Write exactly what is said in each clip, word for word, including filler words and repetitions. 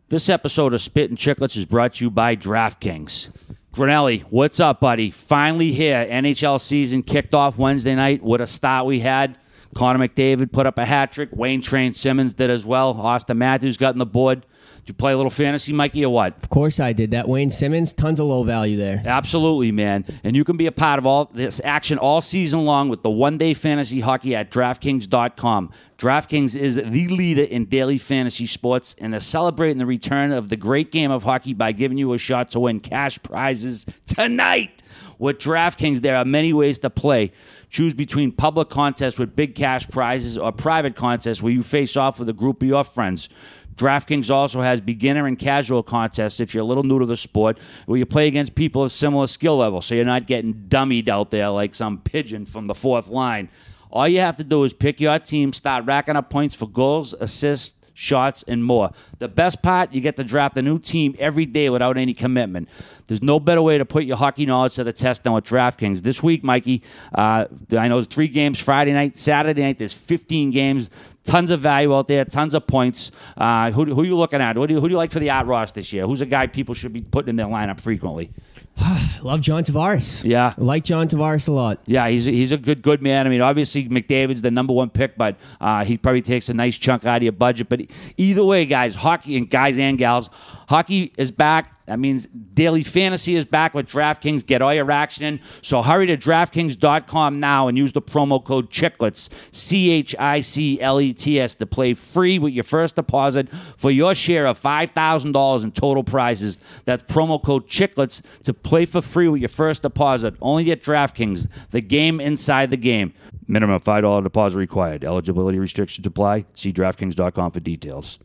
This episode of Spittin' Chicklets is brought to you by DraftKings. Grinelli, what's up, buddy? Finally here. N H L season kicked off Wednesday night. What a start we had. Connor McDavid put up a hat trick. Wayne Train Simmons did as well. Austin Matthews got on the board. Did you play a little fantasy, Mikey, or what? Of course I did. That Wayne Simmons, tons of low value there. Absolutely, man. And you can be a part of all this action all season long with the one-day fantasy hockey at DraftKings dot com. DraftKings is the leader in daily fantasy sports, and they're celebrating the return of the great game of hockey by giving you a shot to win cash prizes tonight. With DraftKings, there are many ways to play. Choose between public contests with big cash prizes or private contests where you face off with a group of your friends. DraftKings also has beginner and casual contests if you're a little new to the sport, where you play against people of similar skill level, so you're not getting dummied out there like some pigeon from the fourth line. All you have to do is pick your team, start racking up points for goals, assists, shots, and more. The best part, you get to draft a new team every day without any commitment. There's no better way to put your hockey knowledge to the test than with DraftKings. This week, Mikey, uh, I know there's three games Friday night, Saturday night. There's fifteen games. Tons of value out there, tons of points. Uh, who, who are you looking at? Who do you, who do you like for the Art Ross this year? Who's a guy people should be putting in their lineup frequently? Love John Tavares. Yeah. I like John Tavares a lot. Yeah, he's a, he's a good good man. I mean, obviously McDavid's the number one pick, but uh, he probably takes a nice chunk out of your budget. But either way, guys, hockey and guys and gals, hockey is back. That means daily fantasy is back with DraftKings. Get all your action in. So hurry to DraftKings dot com now and use the promo code Chicklets, C H I C L E T S, to play free with your first deposit for your share of five thousand dollars in total prizes. That's promo code Chicklets to play for free with your first deposit. Only at DraftKings, the game inside the game. Minimum five dollars deposit required. Eligibility restrictions apply. See DraftKings dot com for details.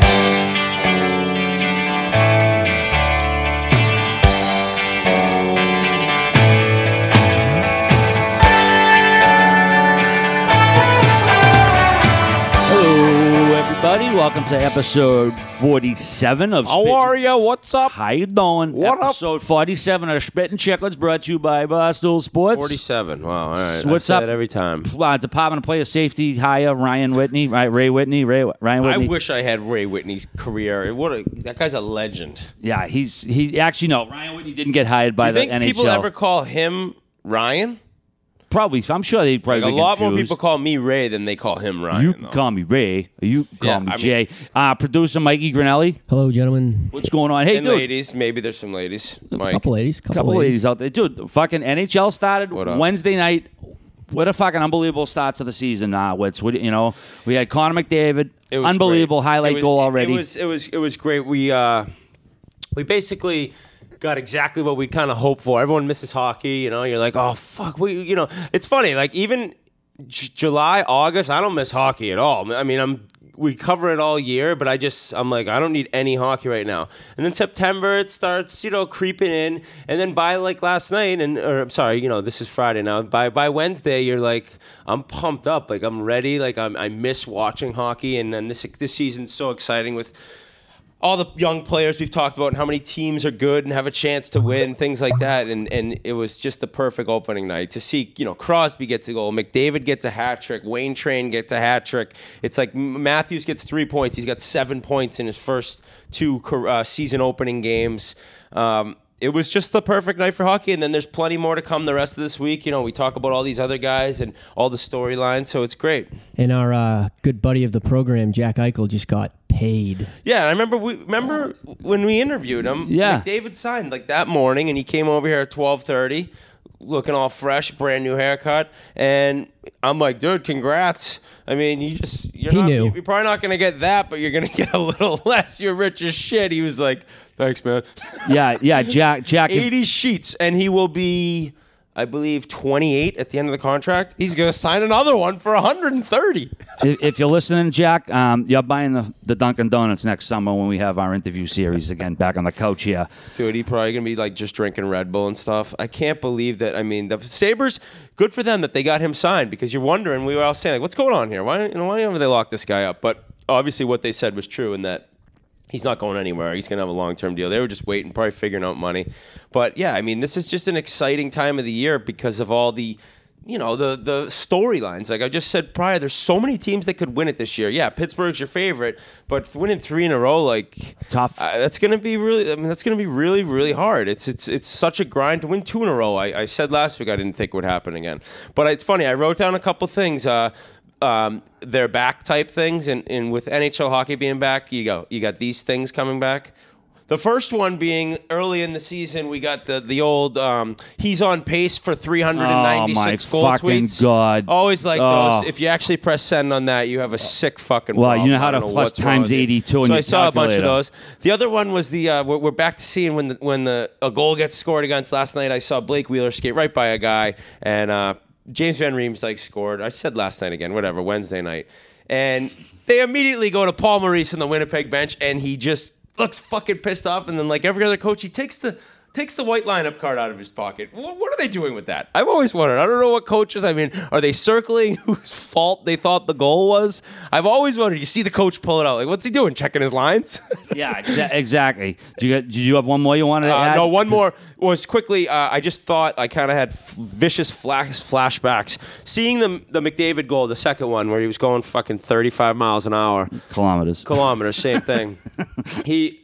Everybody, welcome to episode forty-seven of How Spit- are you? What's up? How you doing? What up? Episode forty-seven of Spittin' Chicklets, brought to you by Barstool Sports. forty-seven. Wow. All right. What's I say up? that every time. Uh, Department of Player Safety hire Ryan Whitney, right? Ray Whitney, Ray Ryan I Whitney. wish I had Ray Whitney's career. What a, that guy's a legend. Yeah, he's he actually no. Ryan Whitney didn't get hired by Do you the think N H L. people ever call him Ryan? Probably, I'm sure they probably Like a get lot more confused. people call me Ray than they call him Ryan. You can though. call me Ray, or you can call Yeah, me I mean- Jay. Uh, producer Mikey Grinelli, Hello, gentlemen. what's going on? Hey, and dude. ladies, maybe there's some ladies. Mike. Couple ladies. Couple, couple ladies out there. Dude, fucking N H L started What up? Wednesday night. What a fucking unbelievable start to the season, uh, Wits. What, you know, we had Connor McDavid. It was Unbelievable great. highlight It was- goal it- already. It was it was it was great. We uh we basically got exactly what we kind of hoped for. Everyone misses hockey, you know. You're like, oh fuck, we you know. It's funny, like even J- July, August, I don't miss hockey at all. I mean, I'm we cover it all year, but I just I'm like I don't need any hockey right now. And then September it starts, you know, creeping in, and then by like last night, and or I'm sorry, you know, this is Friday now. By by Wednesday, you're like I'm pumped up, like I'm ready, like I'm I miss watching hockey, and then this this season's so exciting with all the young players we've talked about and how many teams are good and have a chance to win, things like that. And and it was just the perfect opening night to see, you know, Crosby gets a goal, McDavid gets a hat trick, Wayne Train gets a hat trick. It's like Matthews gets three points. He's got seven points in his first two uh, season opening games. Um, it was just the perfect night for hockey, and then there's plenty more to come the rest of this week. You know, we talk about all these other guys and all the storylines, so it's great. And our uh, good buddy of the program, Jack Eichel, just got paid. Yeah, I remember we remember when we interviewed him. Yeah. McDavid signed like that morning, and he came over here at twelve thirty, looking all fresh, brand new haircut, and I'm like, dude, congrats. I mean, you just you're He not knew. you're probably not gonna get that, but you're gonna get a little less. You're rich as shit. He was like, thanks, man. yeah, yeah, Jack. Jack. if- eighty sheets, and he will be, I believe, twenty-eight at the end of the contract. He's gonna sign another one for one hundred thirty. if, if you're listening, Jack, um, you're buying the, the Dunkin' Donuts next summer when we have our interview series again back on the couch here. Dude, he probably gonna be like just drinking Red Bull and stuff. I can't believe that. I mean, the Sabres, good for them that they got him signed, because you're wondering, we were all saying, like, what's going on here? Why, you know, why haven't they locked this guy up? But obviously, what they said was true, in that he's not going anywhere. He's gonna have a long term deal. They were just waiting, probably figuring out money. But yeah, I mean, this is just an exciting time of the year because of all the you know, the the storylines. Like I just said prior, there's so many teams that could win it this year. Yeah, Pittsburgh's your favorite, but winning three in a row, like tough. Uh, that's gonna be really. I mean, that's gonna be really, really hard. It's it's it's such a grind to win two in a row. I, I said last week I didn't think it would happen again, but it's funny. I wrote down a couple things. Uh, um, they're back type things, and, and with N H L hockey being back, you go. You got these things coming back. The first one being early in the season, we got the the old um, he's on pace for three hundred ninety-six oh, goal my fucking tweets. God. Always like oh. those. If you actually press send on that, you have a sick fucking Well, problem. you know how to know plus what's wrong times with you. eighty-two in So your I saw a bunch of calculator. those. The other one was the uh, we're, we're back to seeing when the, when the a goal gets scored against. Last night I saw Blake Wheeler skate right by a guy, and uh, James Van Riemsdyk like scored. I said last night again, whatever, Wednesday night. And they immediately go to Paul Maurice on the Winnipeg bench, and he just looks fucking pissed off. And then, like every other coach, he takes the takes the white lineup card out of his pocket. What, what are they doing with that? I've always wondered. I don't know what coaches, I mean, are they circling whose fault they thought the goal was? I've always wondered. You see the coach pull it out. Like, what's he doing? Checking his lines? Yeah, exa- exactly. Do you, did you have one more you wanted to Uh, add? no, one more was quickly. Uh, I just thought I kind of had f- vicious flash flashbacks seeing the the McDavid goal, the second one where he was going fucking thirty-five miles an hour, Kilometers. kilometers, same thing. he,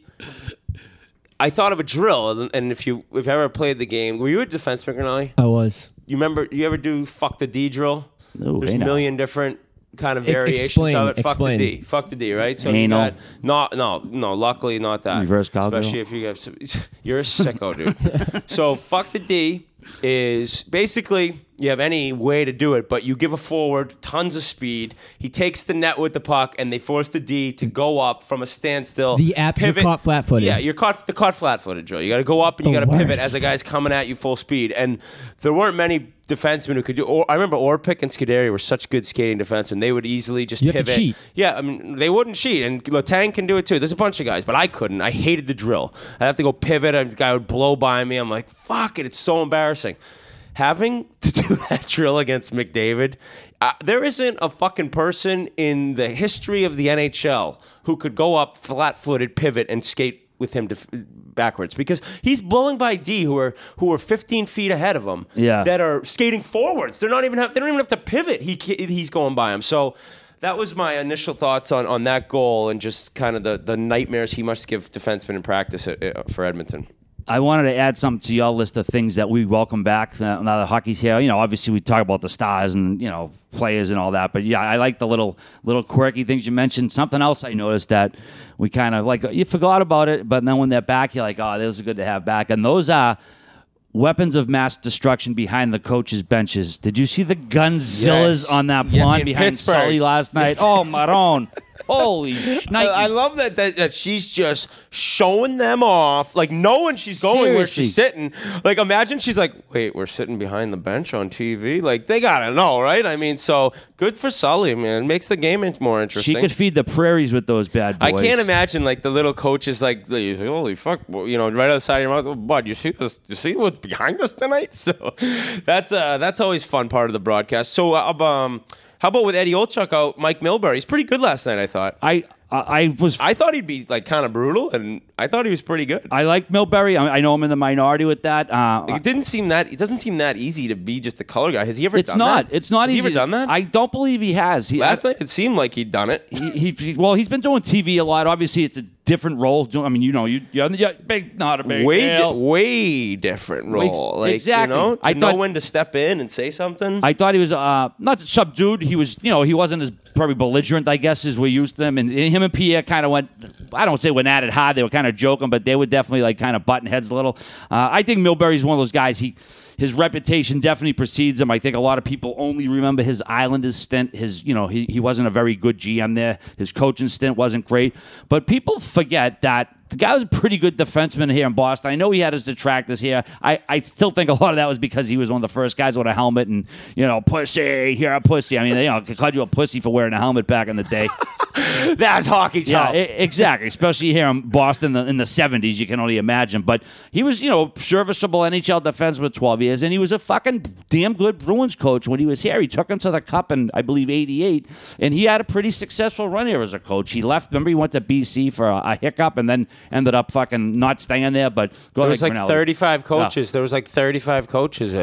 I thought of a drill, and if you if you ever played the game, were you a defenseman, Granelli? I was. You remember? You ever do fuck the D drill? Ooh, There's hey a now. million different kind of E- variations explain, of it. Fuck explain. the D. Fuck the D, right? So Anal. you got not no no. Luckily, not that. Reverse cowgirl. Especially if you have. You're a sicko, dude. So fuck the D is basically you have any way to do it, but you give a forward tons of speed. He takes the net with the puck, and they force the D to go up from a standstill. The app, you're pivot. caught flat-footed. Yeah, you're caught the caught flat-footed, Joe. You got to go up and you The got to pivot worst. as a guy's coming at you full speed. And there weren't many defensemen who could do. Or, I remember Orpik and Scuderi were such good skating defensemen. They would easily just You have to pivot. cheat. Yeah, I mean they wouldn't cheat, and Letang can do it too. There's a bunch of guys, but I couldn't. I hated the drill. I'd have to go pivot, and the guy would blow by me. I'm like, fuck it, it's so embarrassing. Having to do that drill against McDavid, uh, there isn't a fucking person in the history of the N H L who could go up flat-footed, pivot, and skate with him def- backwards because he's blowing by D who are who are fifteen feet ahead of him. Yeah. that are skating forwards. They're not even have, they don't even have to pivot. He he's going by him. So that was my initial thoughts on, on that goal and just kind of the, the nightmares he must give defensemen in practice at, uh, for Edmonton. I wanted to add something to your list of things that we welcome back uh, now that hockey's here. You know, obviously we talk about the stars and, you know, players and all that. But, yeah, I like the little little quirky things you mentioned. Something else I noticed that we kind of, like, you forgot about it, but then when they're back, you're like, oh, those are good to have back. And those are weapons of mass destruction behind the coaches' benches. Did you see the Gunzillas Yes. on that Yeah, blonde in behind Pittsburgh. Sully last night? Oh, Maroon. Holy shnikes. I, I love that, that that she's just showing them off, like knowing she's going where she's sitting. Like imagine she's like, wait, we're sitting behind the bench on T V. Like they gotta know, right? I mean, so good for Sully, man. It makes the game more interesting. She could feed the prairies with those bad boys. I can't imagine like the little coach is like, holy fuck, you know, right outside your mouth. Oh, bud, you see this? You see what's behind us tonight? So that's uh that's always fun part of the broadcast. So uh, um. How about with Eddie Olchuk out, Mike Milbury? He's pretty good last night, I thought. I I, I was. I thought he'd be like kind of brutal, and I thought he was pretty good. I like Milbury. I, I know I'm in the minority with that. Uh, Like, it didn't seem that. It doesn't seem that easy to be just a color guy. Has he ever it's done not. that? It's not Has easy. he ever done that? I don't believe he has. He, Last I, night it seemed like he'd done it. He, he, well, he's been doing T V a lot. Obviously, it's a different role. I mean, you know, you, you're, you're big, not a big way, deal. di- way different role. Ex- Like, exactly. You know, to I know thought- when to step in and say something. I thought he was uh, not subdued. He was, you know, he wasn't as probably belligerent, I guess, as we're used to him. And, and him and Pierre kind of went, I don't say went at it hard. They were kind of joking, but they would definitely like kind of button heads a little. Uh, I think Milbury's one of those guys. He his reputation definitely precedes him. I think a lot of people only remember his Islanders stint. His, you know, he, he wasn't a very good G M there. His coaching stint wasn't great. But people forget that the guy was a pretty good defenseman here in Boston. I know he had his detractors here. I, I still think a lot of that was because he was one of the first guys with a helmet and, you know, pussy, here a pussy. I mean, you know, they called you a pussy for wearing a helmet back in the day. That's hockey Yeah, talk. e- exactly. Especially here in Boston in the, in the seventies, you can only imagine. But he was, you know, serviceable N H L defenseman for twelve years, and he was a fucking damn good Bruins coach when he was here. He took him to the Cup in, I believe, eighty-eight, and he had a pretty successful run here as a coach. He left, remember, he went to B C for a, a hiccup and then ended up fucking not staying there. But go there ahead, was like Cornell. thirty-five coaches. There was like thirty-five coaches at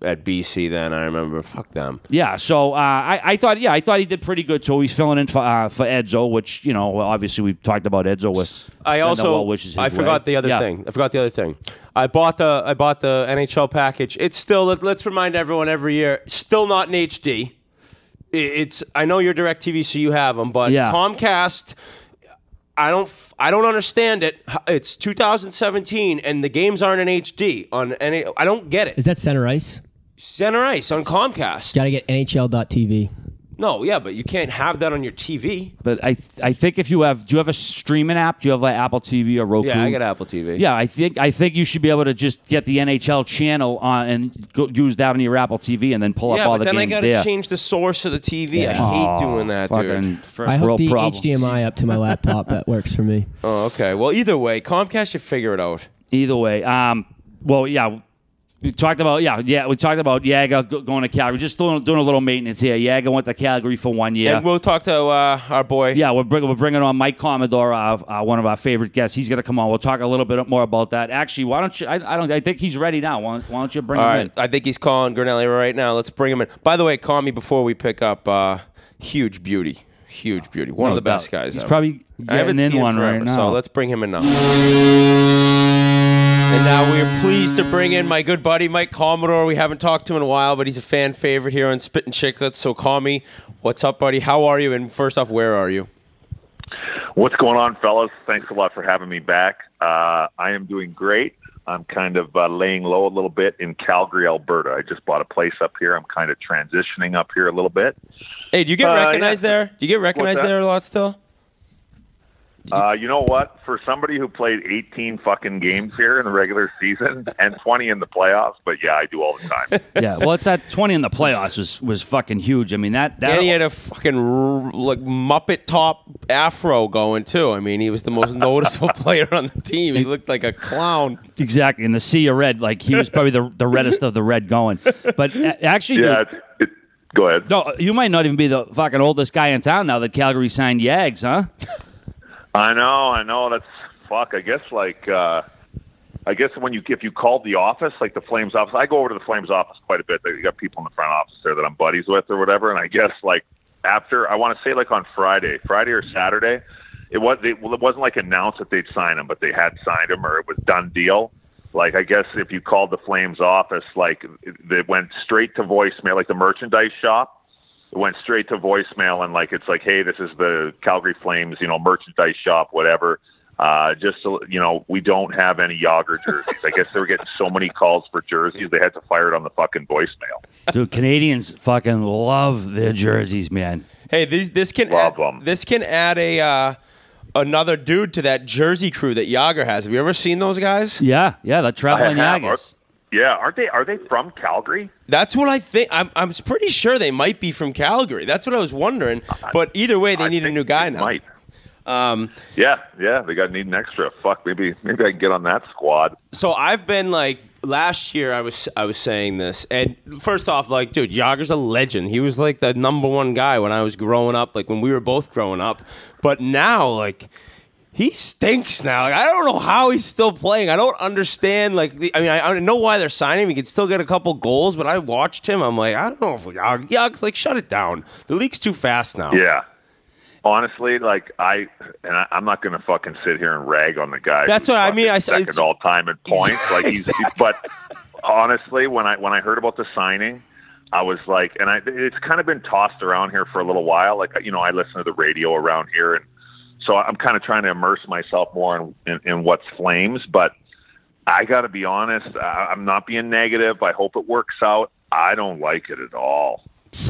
at B C then. I remember. Fuck them. Yeah, so uh, I, I thought, yeah, I thought he did pretty good too. He's filling in for uh, for Edzo, which you know, well, obviously we've talked about Edzo with. I also, well wishes his I forgot way. the other yeah. thing. I forgot the other thing. I bought the, I bought the N H L package. It's still. Let, let's remind everyone every year. Still not in H D. It, it's. I know you're DirecTV, so you have them, but Yeah. Comcast. I don't. I don't understand it. It's two thousand seventeen, and the games aren't in H D on any. I don't get it. Is that Center Ice? Center Ice on Comcast. Got to get N H L dot T V. No, yeah, but you can't have that on your T V. But I, th- I think if you have, do you have a streaming app? Do you have like Apple T V or Roku? Yeah, I got Apple T V. Yeah, I think I think you should be able to just get the N H L channel on and go, use that on your Apple T V and then pull Yeah, up all but the then I games gotta there. change the source of the T V. I Yeah. hate doing that, Fucking dude. first I hook world the problems. H D M I up to my laptop. That works for me. Oh, okay. Well, either way, Comcast should figure it out. Either way, um, well, yeah, we talked about yeah, yeah, we talked about Yaga go- going to Calgary. Just doing, doing a little maintenance here. Yaga went to Calgary for one year. And we'll talk to uh, our boy. Yeah, we're, bring, we're bringing on Mike Commodore, uh, uh, one of our favorite guests. He's going to come on. We'll talk a little bit more about that. Actually, why don't you? I, I don't. I think he's ready now. Why, why don't you bring All him right. in? I think he's calling Granelli right now. Let's bring him in. By the way, call me before we pick up. Uh, huge beauty. Huge beauty. One No of the best doubt. guys He's ever. probably I haven't getting in seen him one forever, right now. So let's bring him in now. And now we are pleased to bring in my good buddy Mike Commodore. We haven't talked to him in a while, but he's a fan favorite here on Spittin' Chicklets. So call me. What's up, buddy? How are you? And first off, where are you? What's going on, fellas? Thanks a lot for having me back. Uh, I am doing great. I'm kind of uh, laying low a little bit in Calgary, Alberta. I just bought a place up here. I'm kind of transitioning up here a little bit. Hey, do you get Uh, recognized yeah. there? Do you get recognized What's that? there a lot still? Uh, you know what? For somebody who played eighteen fucking games here in the regular season and twenty in the playoffs, but yeah, I do all the time. Yeah, well, it's that twenty in the playoffs was was fucking huge. I mean that that And he had a fucking r- like Muppet top afro going too. I mean, he was the most noticeable player on the team. He looked like a clown. exactly in the sea of red. Like he was probably the the reddest of the red going. But a- actually, Yeah, dude, it's, it, go ahead. no, you might not even be the fucking oldest guy in town now that Calgary signed Yags, huh? I know, I know. That's fuck. I guess like, uh, I guess when you if you called the office, like the Flames office, I go over to the Flames office quite a bit. They got people in the front office there that I'm buddies with or whatever. And I guess like after, I want to say like on Friday, Friday or Saturday, it was they, well, it wasn't like announced that they'd sign him, but they had signed him or it was done deal. Like I guess if you called the Flames office, like it went straight to voicemail, like the merchandise shop. It went straight to voicemail and like it's like, hey, this is the Calgary Flames, you know, merchandise shop, whatever. Uh, just so you know, we don't have any Yager jerseys. I guess they were getting so many calls for jerseys, they had to fire it on the fucking voicemail. Dude, Canadians fucking love their jerseys, man. Hey, this this can Love add, 'em. this can add a uh, another dude to that Jersey crew that Yager has. Have you ever seen those guys? Yeah, yeah, the traveling I have. Yagas. Yeah, aren't they? Are they from Calgary? That's what I think. I'm I'm pretty sure they might be from Calgary. That's what I was wondering. But either way, they I need a think new guy they now. Might. Um, Yeah, yeah, they got need an extra. Fuck, maybe maybe I can get on that squad. so I've been like last year. I was I was saying this, and first off, like, dude, Yager's a legend. He was like the number one guy when I was growing up, like when we were both growing up. But now, like, he stinks now. Like, I don't know how he's still playing. I don't understand. Like, the, I mean, I, I know why they're signing him. He can still get a couple goals, but I watched him. I'm like, I don't know if Yag, Yag's like, shut it down. The league's too fast now. Yeah. Honestly, like I and I, I'm not going to fucking sit here and rag on the guy. That's who's what I mean. fucking I- second it's- all time in points. Like he's, Exactly. he's, but honestly, when I when I heard about the signing, I was like, and I it's kind of been tossed around here for a little while. Like you know, I listen to the radio around here, and so I'm kind of trying to immerse myself more in in, in what's Flames. But I got to be honest, I, I'm not being negative. I hope it works out. I don't like it at all.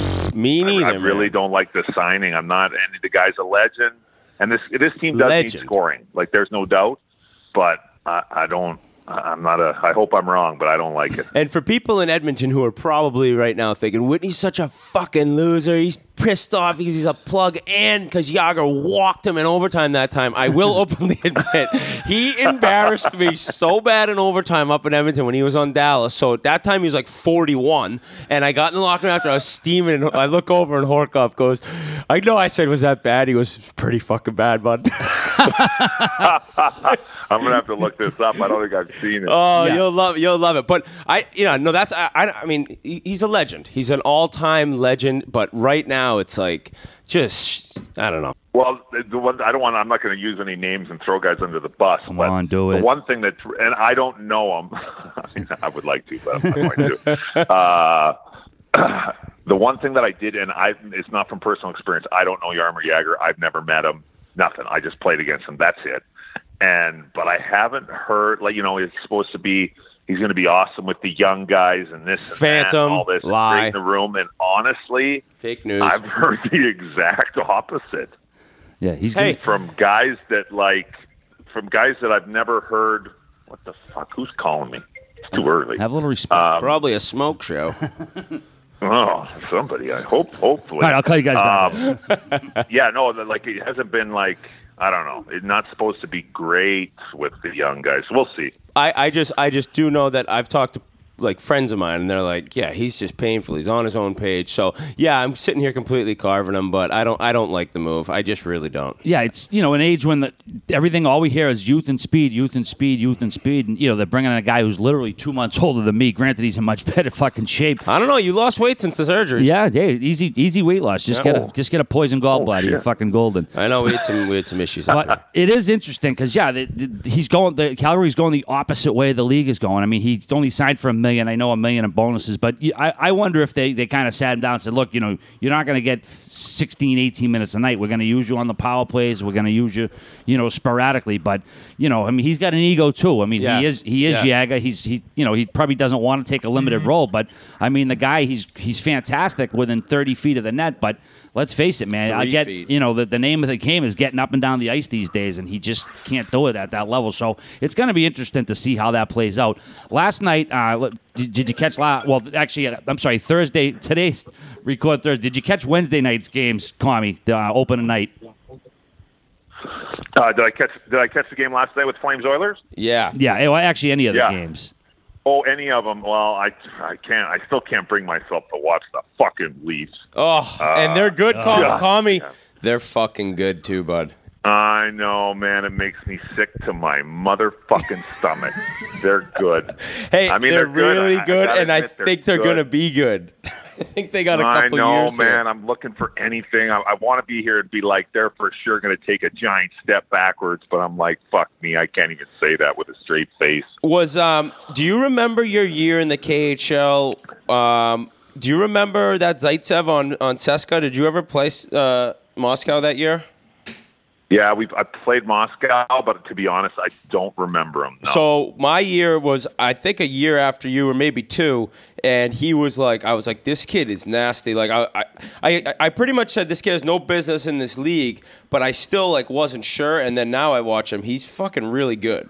Me neither. I, I really man. don't like the signing. I'm not. And the guy's a legend, and this this team does Legend. need scoring. Like there's no doubt, but I, I don't. I'm not a. I hope I'm wrong, but I don't like it. And for people in Edmonton who are probably right now thinking, Whitney's such a fucking loser. He's pissed off because he's a plug and because Yager walked him in overtime that time. I will openly admit, he embarrassed me so bad in overtime up in Edmonton when he was on Dallas. So at that time he was like forty-one. And I got in the locker room after I was steaming. And I look over and Horkoff goes, I know I said, was that bad? He goes, pretty fucking bad, bud. I'm gonna have to look this up. I don't think I've seen it. Oh, Yeah. you'll love you'll love it. But I, you know, no, that's I. I, I mean, he- he's a legend. He's an all-time legend. But right now, it's like just I don't know. Well, the one I don't want. I'm not going to use any names and throw guys under the bus. Come but on, do it. The one thing that, and I don't know him. I mean, I would like to, but I'm not going to. Uh, the one thing that I did, and I, it's not from personal experience. I don't know Jaromir Jagr. I've never met him. Nothing. I just played against him. That's it. And but I haven't heard, like, you know, it's supposed to be. He's going to be awesome with the young guys and this and Phantom, that and all this lie. great in the room. And honestly, Fake news. I've heard the exact opposite. Yeah, he's Hey. gonna- From guys that like, from guys that I've never heard. What the fuck? Who's calling me? It's too early. have a little respect. Um, Probably a smoke show. Oh, somebody. I hope. Hopefully. All right, I'll call you guys back. Um, yeah, no, like it hasn't been like I don't know. It's not supposed to be great with the young guys. We'll see. I, I just I just do know that I've talked to like friends of mine, and they're like, yeah, he's just painful. He's on his own page. So yeah, I'm sitting here completely carving him, but I don't I don't like the move. I just really don't. Yeah, it's, you know, an age when the, everything, all we hear is youth and speed, youth and speed, youth and speed. And, you know, they're bringing in a guy who's literally two months older than me. Granted, he's in much better fucking shape. I don't know. You lost weight since the surgery. Yeah, yeah, easy easy weight loss. Just Yeah. get a just get a poison gallbladder. You're shit. fucking golden. I know we had some we had some issues. out there. But it is interesting because, yeah, the, the, he's going. The Calgary's going the opposite way the league is going. I mean, he only signed for a million. I know a million in bonuses, but you- I, I wonder if they, they kind of sat him down and said, "Look, you know, you're not going to get sixteen, eighteen minutes a night. We're going to use you on the power plays. We're going to use you, you know, sporadically." But you know, I mean, he's got an ego too. I mean, Yeah. he is he is Yeah. Yaga. He's he, you know, he probably doesn't want to take a limited role, but I mean, the guy he's he's fantastic within thirty feet of the net. But let's face it, man. I Three get feet. you know the, the name of the game is getting up and down the ice these days, and he just can't do it at that level. So it's going to be interesting to see how that plays out. Last night, uh, look, did, did you catch? La- well, actually, uh, I'm sorry. Thursday, today's record Thursday. Did you catch Wednesday night's games, Kwame? The uh, opening night. Uh, did I catch? Did I catch the game last night with Flames Oilers? Yeah. Yeah, well, actually, any of the Yeah. games. Oh, any of them? Well, I I can't. I still can't bring myself to watch the fucking Leafs. Oh, and they're good. Call, God. call me. They're fucking good too, bud. I know, man. It makes me sick to my motherfucking stomach. They're good. Hey, I mean, they're, they're good. really I- I good, gotta and I admit they're think they're good. going to be good. I think they got a I couple know, years man. here. I'm looking for anything. I, I want to be here and be like, they're for sure going to take a giant step backwards. But I'm like, fuck me. I can't even say that with a straight face. Was um? Do you remember your year in the K H L? Um, do you remember that Zaitsev on on Seska? Did you ever play uh, Moscow that year? Yeah, we I played Moscow, but to be honest, I don't remember him. No. So my year was, I think, a year after you, or maybe two, and he was like, I was like, this kid is nasty. Like, I, I, I, I pretty much said this kid has no business in this league, but I still like wasn't sure. And then now I watch him; he's fucking really good.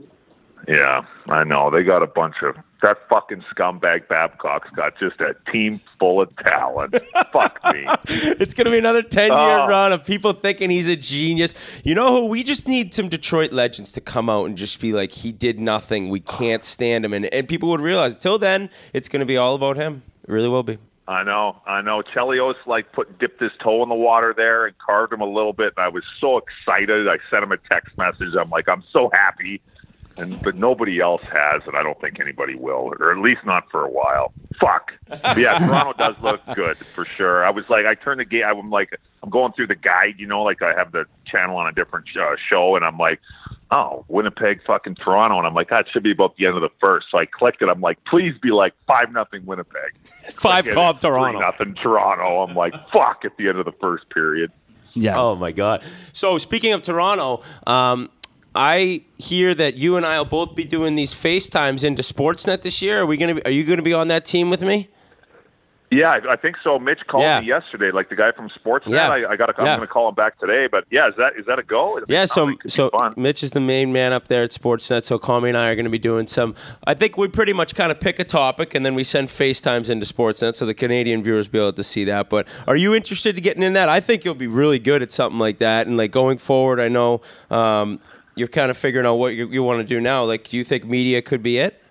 Yeah, I know. They got a bunch of that fucking scumbag Babcock's got just a team full of talent. Fuck me. It's going to be another ten-year Oh. run of people thinking he's a genius. You know who? We just need some Detroit legends to come out and just be like, he did nothing. We can't stand him. And, and people would realize, till then, it's going to be all about him. It really will be. I know, I know. Chelios like put dipped his toe in the water there and carved him a little bit, and I was so excited. I sent him a text message. I'm like, I'm so happy. And, but nobody else has, and I don't think anybody will, or at least not for a while. Fuck. But yeah, Toronto does look good for sure. I was like, I turned the game. I'm like, I'm going through the guide, you know, like I have the channel on a different uh, show, and I'm like, oh, Winnipeg, fucking Toronto, and I'm like, that should be about the end of the first. So I clicked it. I'm like, please be like five nothing Winnipeg, Five Like, Cobb it's three Toronto. nothing Toronto. I'm like, fuck at the end of the first period. Yeah. Oh my God! So speaking of Toronto, um, I hear that you and I will both be doing these FaceTimes into Sportsnet this year. Are we gonna? Be, are you going to be on that team with me? Yeah, I, I think so. Mitch called Yeah. me yesterday, like the guy from Sportsnet. Yeah. I, I got. I'm Yeah. going to call him back today. But yeah, is that is that a go? It Yeah. sounds So like it could be so fun. Mitch is the main man up there at Sportsnet. So Kwame and I are going to be doing some. I think we pretty much kind of pick a topic and then we send FaceTimes into Sportsnet so the Canadian viewers be able to see that. But are you interested in getting in that? I think you'll be really good at something like that. And like going forward, I know um, you're kind of figuring out what you, you want to do now. Like, do you think media could be it?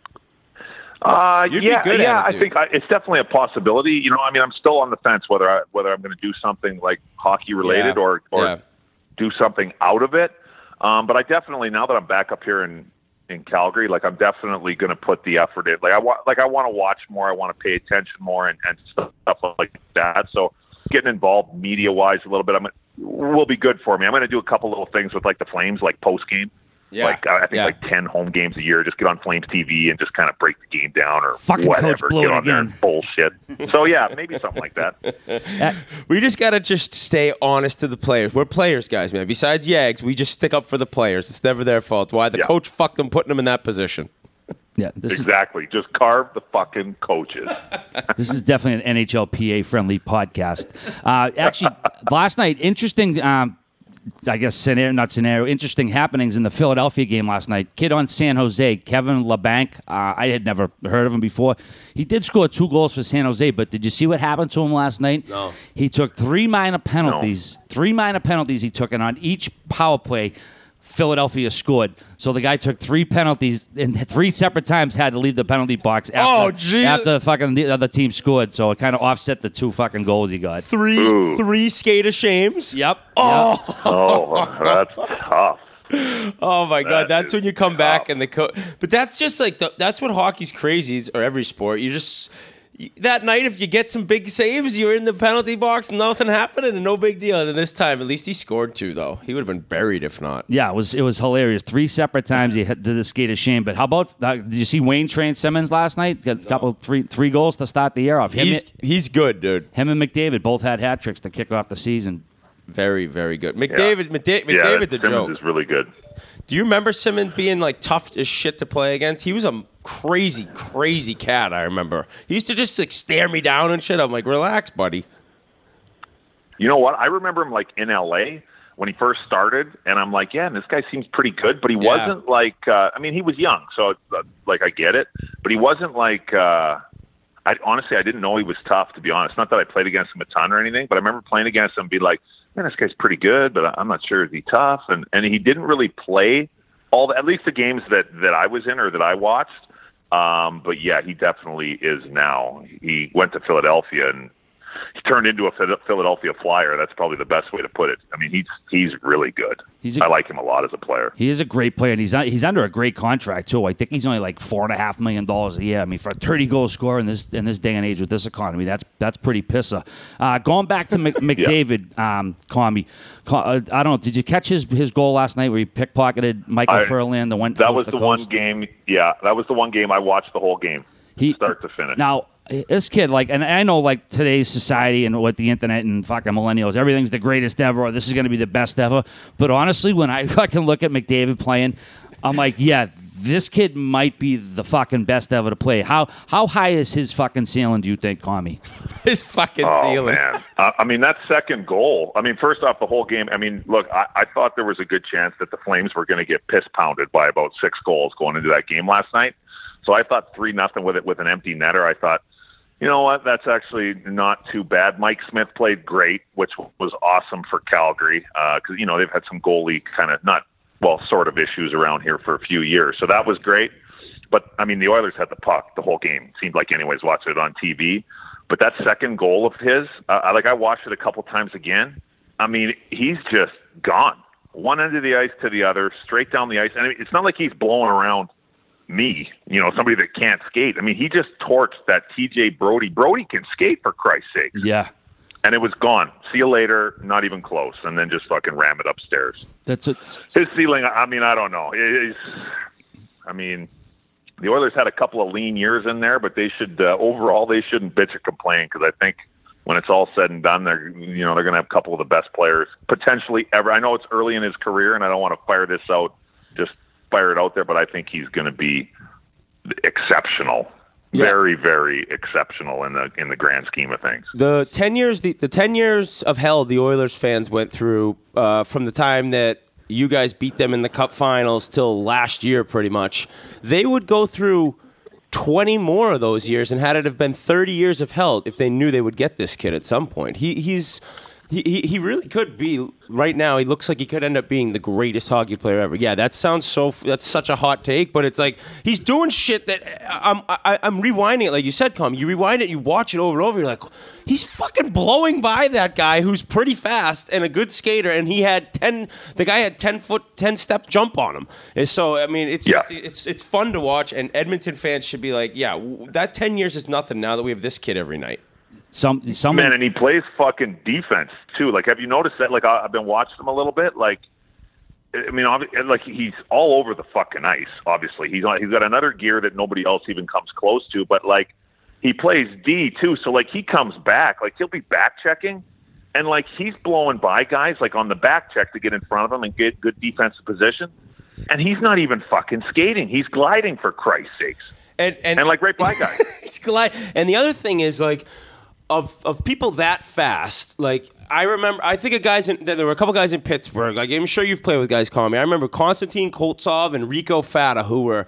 Uh, You'd be yeah, good at yeah. it, I dude. think I, it's definitely a possibility. You know, I mean, I'm still on the fence whether I, whether I'm going to do something like hockey related Yeah. or or Yeah. do something out of it. Um, but I definitely, now that I'm back up here in, in Calgary, like I'm definitely going to put the effort in. Like I want, like I want to watch more. I want to pay attention more and, and stuff like that. So getting involved media wise a little bit, I'm will be good for me. I'm going to do a couple little things with like the Flames, like post game. Yeah. Like uh, I think yeah. like ten home games a year. Just get on Flames T V and just kind of break the game down or Fucking whatever. Coach blew get it on there again. and bullshit. So yeah, maybe something like that. We just got to just stay honest to the players. We're players, guys, man. Besides Yags, we just stick up for the players. It's never their fault. Why the Yeah. coach fucked them putting them in that position. Yeah, this Exactly. Just carve the fucking coaches. is this is definitely an N H L P A friendly podcast. Uh, actually, last night, interesting. Um, I guess scenario, not scenario, interesting happenings in the Philadelphia game last night. Kid on San Jose, Kevin LeBanc. Uh, I had never heard of him before. He did score two goals for San Jose, but did you see what happened to him last night? No. He took three minor penalties. No. Three minor penalties he took, and on each power play, Philadelphia scored. So the guy took three penalties and three separate times had to leave the penalty box after, Oh, geez. after fucking the other team scored. So it kind of offset the two fucking goals he got. Three, Ooh. three skate of shames. Yep. Oh. Yep. Oh, that's tough. Oh my God! That That's is when you come tough. back and the coach. But that's just like the, that's what hockey's crazy is, or every sport. You just that night if you get some big saves, you're in the penalty box, nothing happening, and no big deal. And this time, at least he scored two, though. He would have been buried if not. Yeah, it was it was hilarious. Three separate times he did the skate of shame. But how about uh, did you see Wayne Train Simmons last night? Got a couple three three goals to start the year off. Him, He's he's good, dude. him and McDavid both had hat tricks to kick off the season. Very very good. McDavid, McDavid, Yeah, McDavid's a Simmons joke. is really good. Do you remember Simmons being like tough as shit to play against? He was a crazy, crazy cat. I remember he used to just like stare me down and shit. I'm like, relax, buddy. You know what? I remember him like in L A when he first started, and I'm like, yeah, this guy seems pretty good, but he Yeah. wasn't like. Uh, I mean, he was young, so uh, like I get it, but he wasn't like. Uh, I honestly, I didn't know he was tough. To be honest, not that I played against him a ton or anything, but I remember playing against him and be like, man, this guy's pretty good, but I'm not sure is he tough. And and he didn't really play all the, at least the games that that I was in or that I watched. Um, but yeah, he definitely is now. He went to Philadelphia and he turned into a Philadelphia Flyer. That's probably the best way to put it. I mean, he's he's really good. He's a- I like him a lot as a player. He is a great player, and he's he's under a great contract too. I think he's only like four and a half million dollars a year. I mean, for a thirty goal scorer in this in this day and age with this economy, that's that's pretty pisser. Uh, going back to Mc, McDavid, um, Comey, Co- uh, I don't know. Did you catch his his goal last night where he pickpocketed Michael I- Furlan? The one That coast was to the one coast? game. Yeah, that was the one game I watched the whole game, He- start to finish. Now, this kid, like, and I know, like, today's society and with the internet and fucking millennials, everything's the greatest ever, or this is going to be the best ever. But honestly, when I fucking look at McDavid playing, I'm like, yeah, this kid might be the fucking best ever to play. How how high is his fucking ceiling, do you think, Comey? His fucking Oh, ceiling. man. I, I mean, that second goal, I mean, first off, the whole game, I mean, look, I, I thought there was a good chance that the Flames were going to get piss pounded by about six goals going into that game last night. So I thought three nothing with it with an empty netter. I thought, you know what, that's actually not too bad. Mike Smith played great, which was awesome for Calgary because, uh, you know, they've had some goalie kind of not, well, sort of issues around here for a few years. So that was great. But, I mean, the Oilers had the puck the whole game. Seemed like anyways watching it on T V. But that second goal of his, uh, I, like I watched it a couple times again. I mean, he's just gone. One end of the ice to the other, straight down the ice. And I mean, it's not like he's blowing around me, you know, somebody that can't skate. I mean, he just torched that T J Brody. Brody can skate, for Christ's sake. Yeah. And it was gone. See you later, not even close. And then just fucking ram it upstairs. That's it. His ceiling, I mean, I don't know. It is, I mean, the Oilers had a couple of lean years in there, but they should, uh, overall, they shouldn't bitch or complain because I think when it's all said and done, they're, you know, they're going to have a couple of the best players potentially ever. I know it's early in his career, and I don't want to fire this out, just fire it out there, but I think he's going to be exceptional. Yeah. Very, very exceptional in the in the grand scheme of things. The ten years, the, the ten years of hell the Oilers fans went through uh, from the time that you guys beat them in the Cup Finals till last year, pretty much. They would go through twenty more of those years, and had it have been thirty years of hell if they knew they would get this kid at some point. He he's He, he he really could be right now. He looks like he could end up being the greatest hockey player ever. Yeah, that sounds so. That's such a hot take, but it's like he's doing shit that I'm I, I'm rewinding it. Like you said, Com, you rewind it, you watch it over and over. You're like, he's fucking blowing by that guy who's pretty fast and a good skater, and he had ten. The guy had ten foot, ten step jump on him. And so I mean, it's Yeah. just, it's it's fun to watch, and Edmonton fans should be like, yeah, that ten years is nothing now that we have this kid every night. Some someone Man, and he plays fucking defense too. Like, have you noticed that? Like, I- I've been watching him a little bit. Like, I mean, obvi- like he's all over the fucking ice. Obviously, he's on. He's got another gear that nobody else even comes close to. But like, he plays D too. So like, he comes back. Like, he'll be back checking, and like he's blowing by guys like on the back check to get in front of him and get good defensive position. And he's not even fucking skating. He's gliding, for Christ's sakes. And and, And like right by guys. he's glide. And the other thing is like. Of of people that fast, like I remember, I think of guys in there were a couple guys in Pittsburgh. Like I'm sure you've played with guys, calling me. I remember Konstantin Koltsov and Rico Fata, who were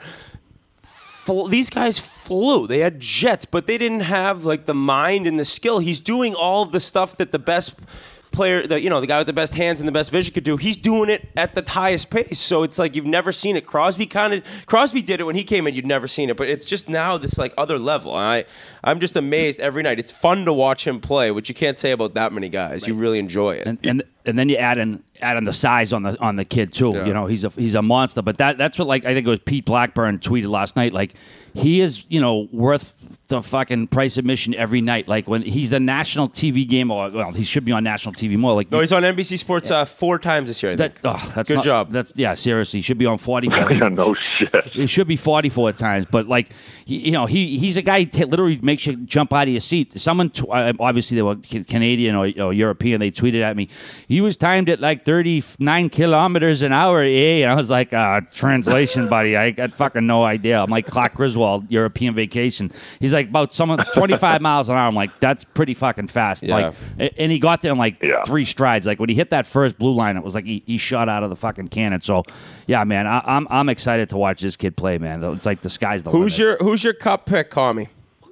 full, these guys flew. They had jets, but they didn't have like the mind and the skill. He's doing all of the stuff that the best player, the you know, the guy with the best hands and the best vision could do. He's doing it at the highest pace. So it's like you've never seen it. Crosby kind of Crosby did it when he came in. You'd never seen it, but it's just now this like other level. I I'm just amazed every night. It's fun to watch him play, which you can't say about that many guys. You really enjoy it. and, and and then you add in add in the size on the on the kid too. Yeah. You know, he's a he's a monster. But that that's what like I think it was Pete Blackburn tweeted last night. Like he is, you know, worth the fucking price admission every night. Like when he's the national T V game, or well, he should be on national T V more. Like No, he's on N B C Sports uh, four times this year. I that. think. Oh, that's Good not- job. That's yeah. Seriously, he should be on forty-four. Yeah, no shit. It should be forty-four times, but like he, you know, he he's a guy who literally makes you jump out of your seat. Someone, t- uh, obviously they were Ca- Canadian or, or European. They tweeted at me, he was timed at like thirty-nine kilometers an hour. Eh? And I was like, uh, translation, buddy. I got fucking no idea. I'm like Clark Griswold, European vacation. He's like about some twenty-five miles an hour. I'm like, that's pretty fucking fast. Yeah. Like, a- and he got there in like Yeah. three strides. Like when he hit that first blue line, it was like he, he shot out of the fucking cannon. So, yeah, man, I, I'm I'm excited to watch this kid play, man. It's like the sky's the Who's limit. your Who's your cup pick, Kami?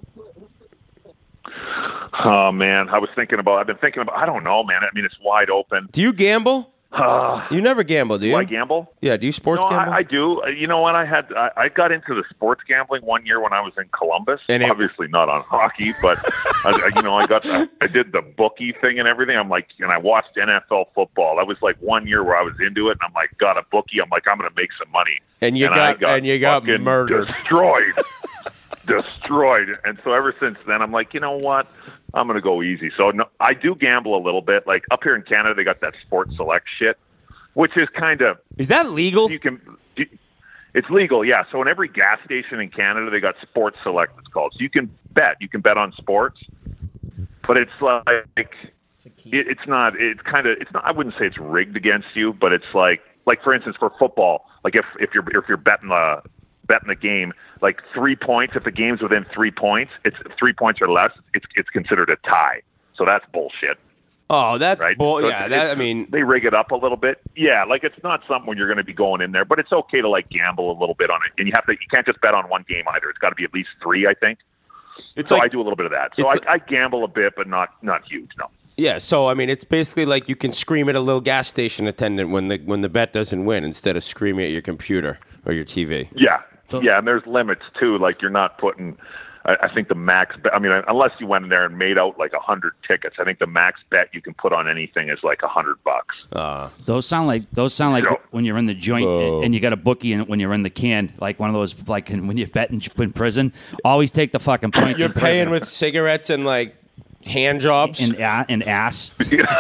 Oh man, I was thinking about. I've been thinking about. I don't know, man. I mean, it's wide open. Do you gamble? Uh, You never gamble, do you? do I gamble? Yeah. Do you sports No, gamble? I, I do. Uh, You know what? I had I, I got into the sports gambling one year when I was in Columbus. And it- Obviously not on hockey, but I, I- you know, I got I, I did the bookie thing and everything. I'm like, and I watched N F L football. That was like one year where I was into it, and I'm like, got a bookie. I'm like, I'm going to make some money. And you I got- and you got fucking murdered. destroyed, destroyed. And so ever since then, I'm like, you know what? I'm going to go easy. So no, I do gamble a little bit. Like up here in Canada, they got that Sports Select shit, which is kind of Is that legal? you can. It's legal, yeah. So in every gas station in Canada, they got Sports Select. It's called. So you can bet. You can bet on sports, but it's like it, it's not. It's kind of. It's not. I wouldn't say it's rigged against you, but it's like like for instance for football. Like if if you're if you're betting the betting the game, like three points. If the game's within three points, it's three points or less. It's it's considered a tie. So that's bullshit. Oh, that's Right? bull. So Yeah, it's- that, I it's- mean, they rig it up a little bit. Yeah, like it's not something when you're going to be going in there, but it's okay to like gamble a little bit on it. And you have to, you can't just bet on one game either. It's got to be at least three, I think. it's So like I do a little bit of that. So it's I, I gamble a bit, but not not huge. No. yeah. So I mean, it's basically like you can scream at a little gas station attendant when the when the bet doesn't win, instead of screaming at your computer or your T V. Yeah, yeah, and there's limits too. Like you're not putting. I, I think the max. Bet, I mean, unless you went in there and made out like a hundred tickets, I think the max bet you can put on anything is like a hundred bucks. Uh, Those sound like those sound like Yo. when you're in the joint Whoa. and you got a bookie and when you're in the can, like one of those like when you bet in, in prison. Always take the fucking points. you're in prison. paying with cigarettes and like hand jobs. and, a- and ass.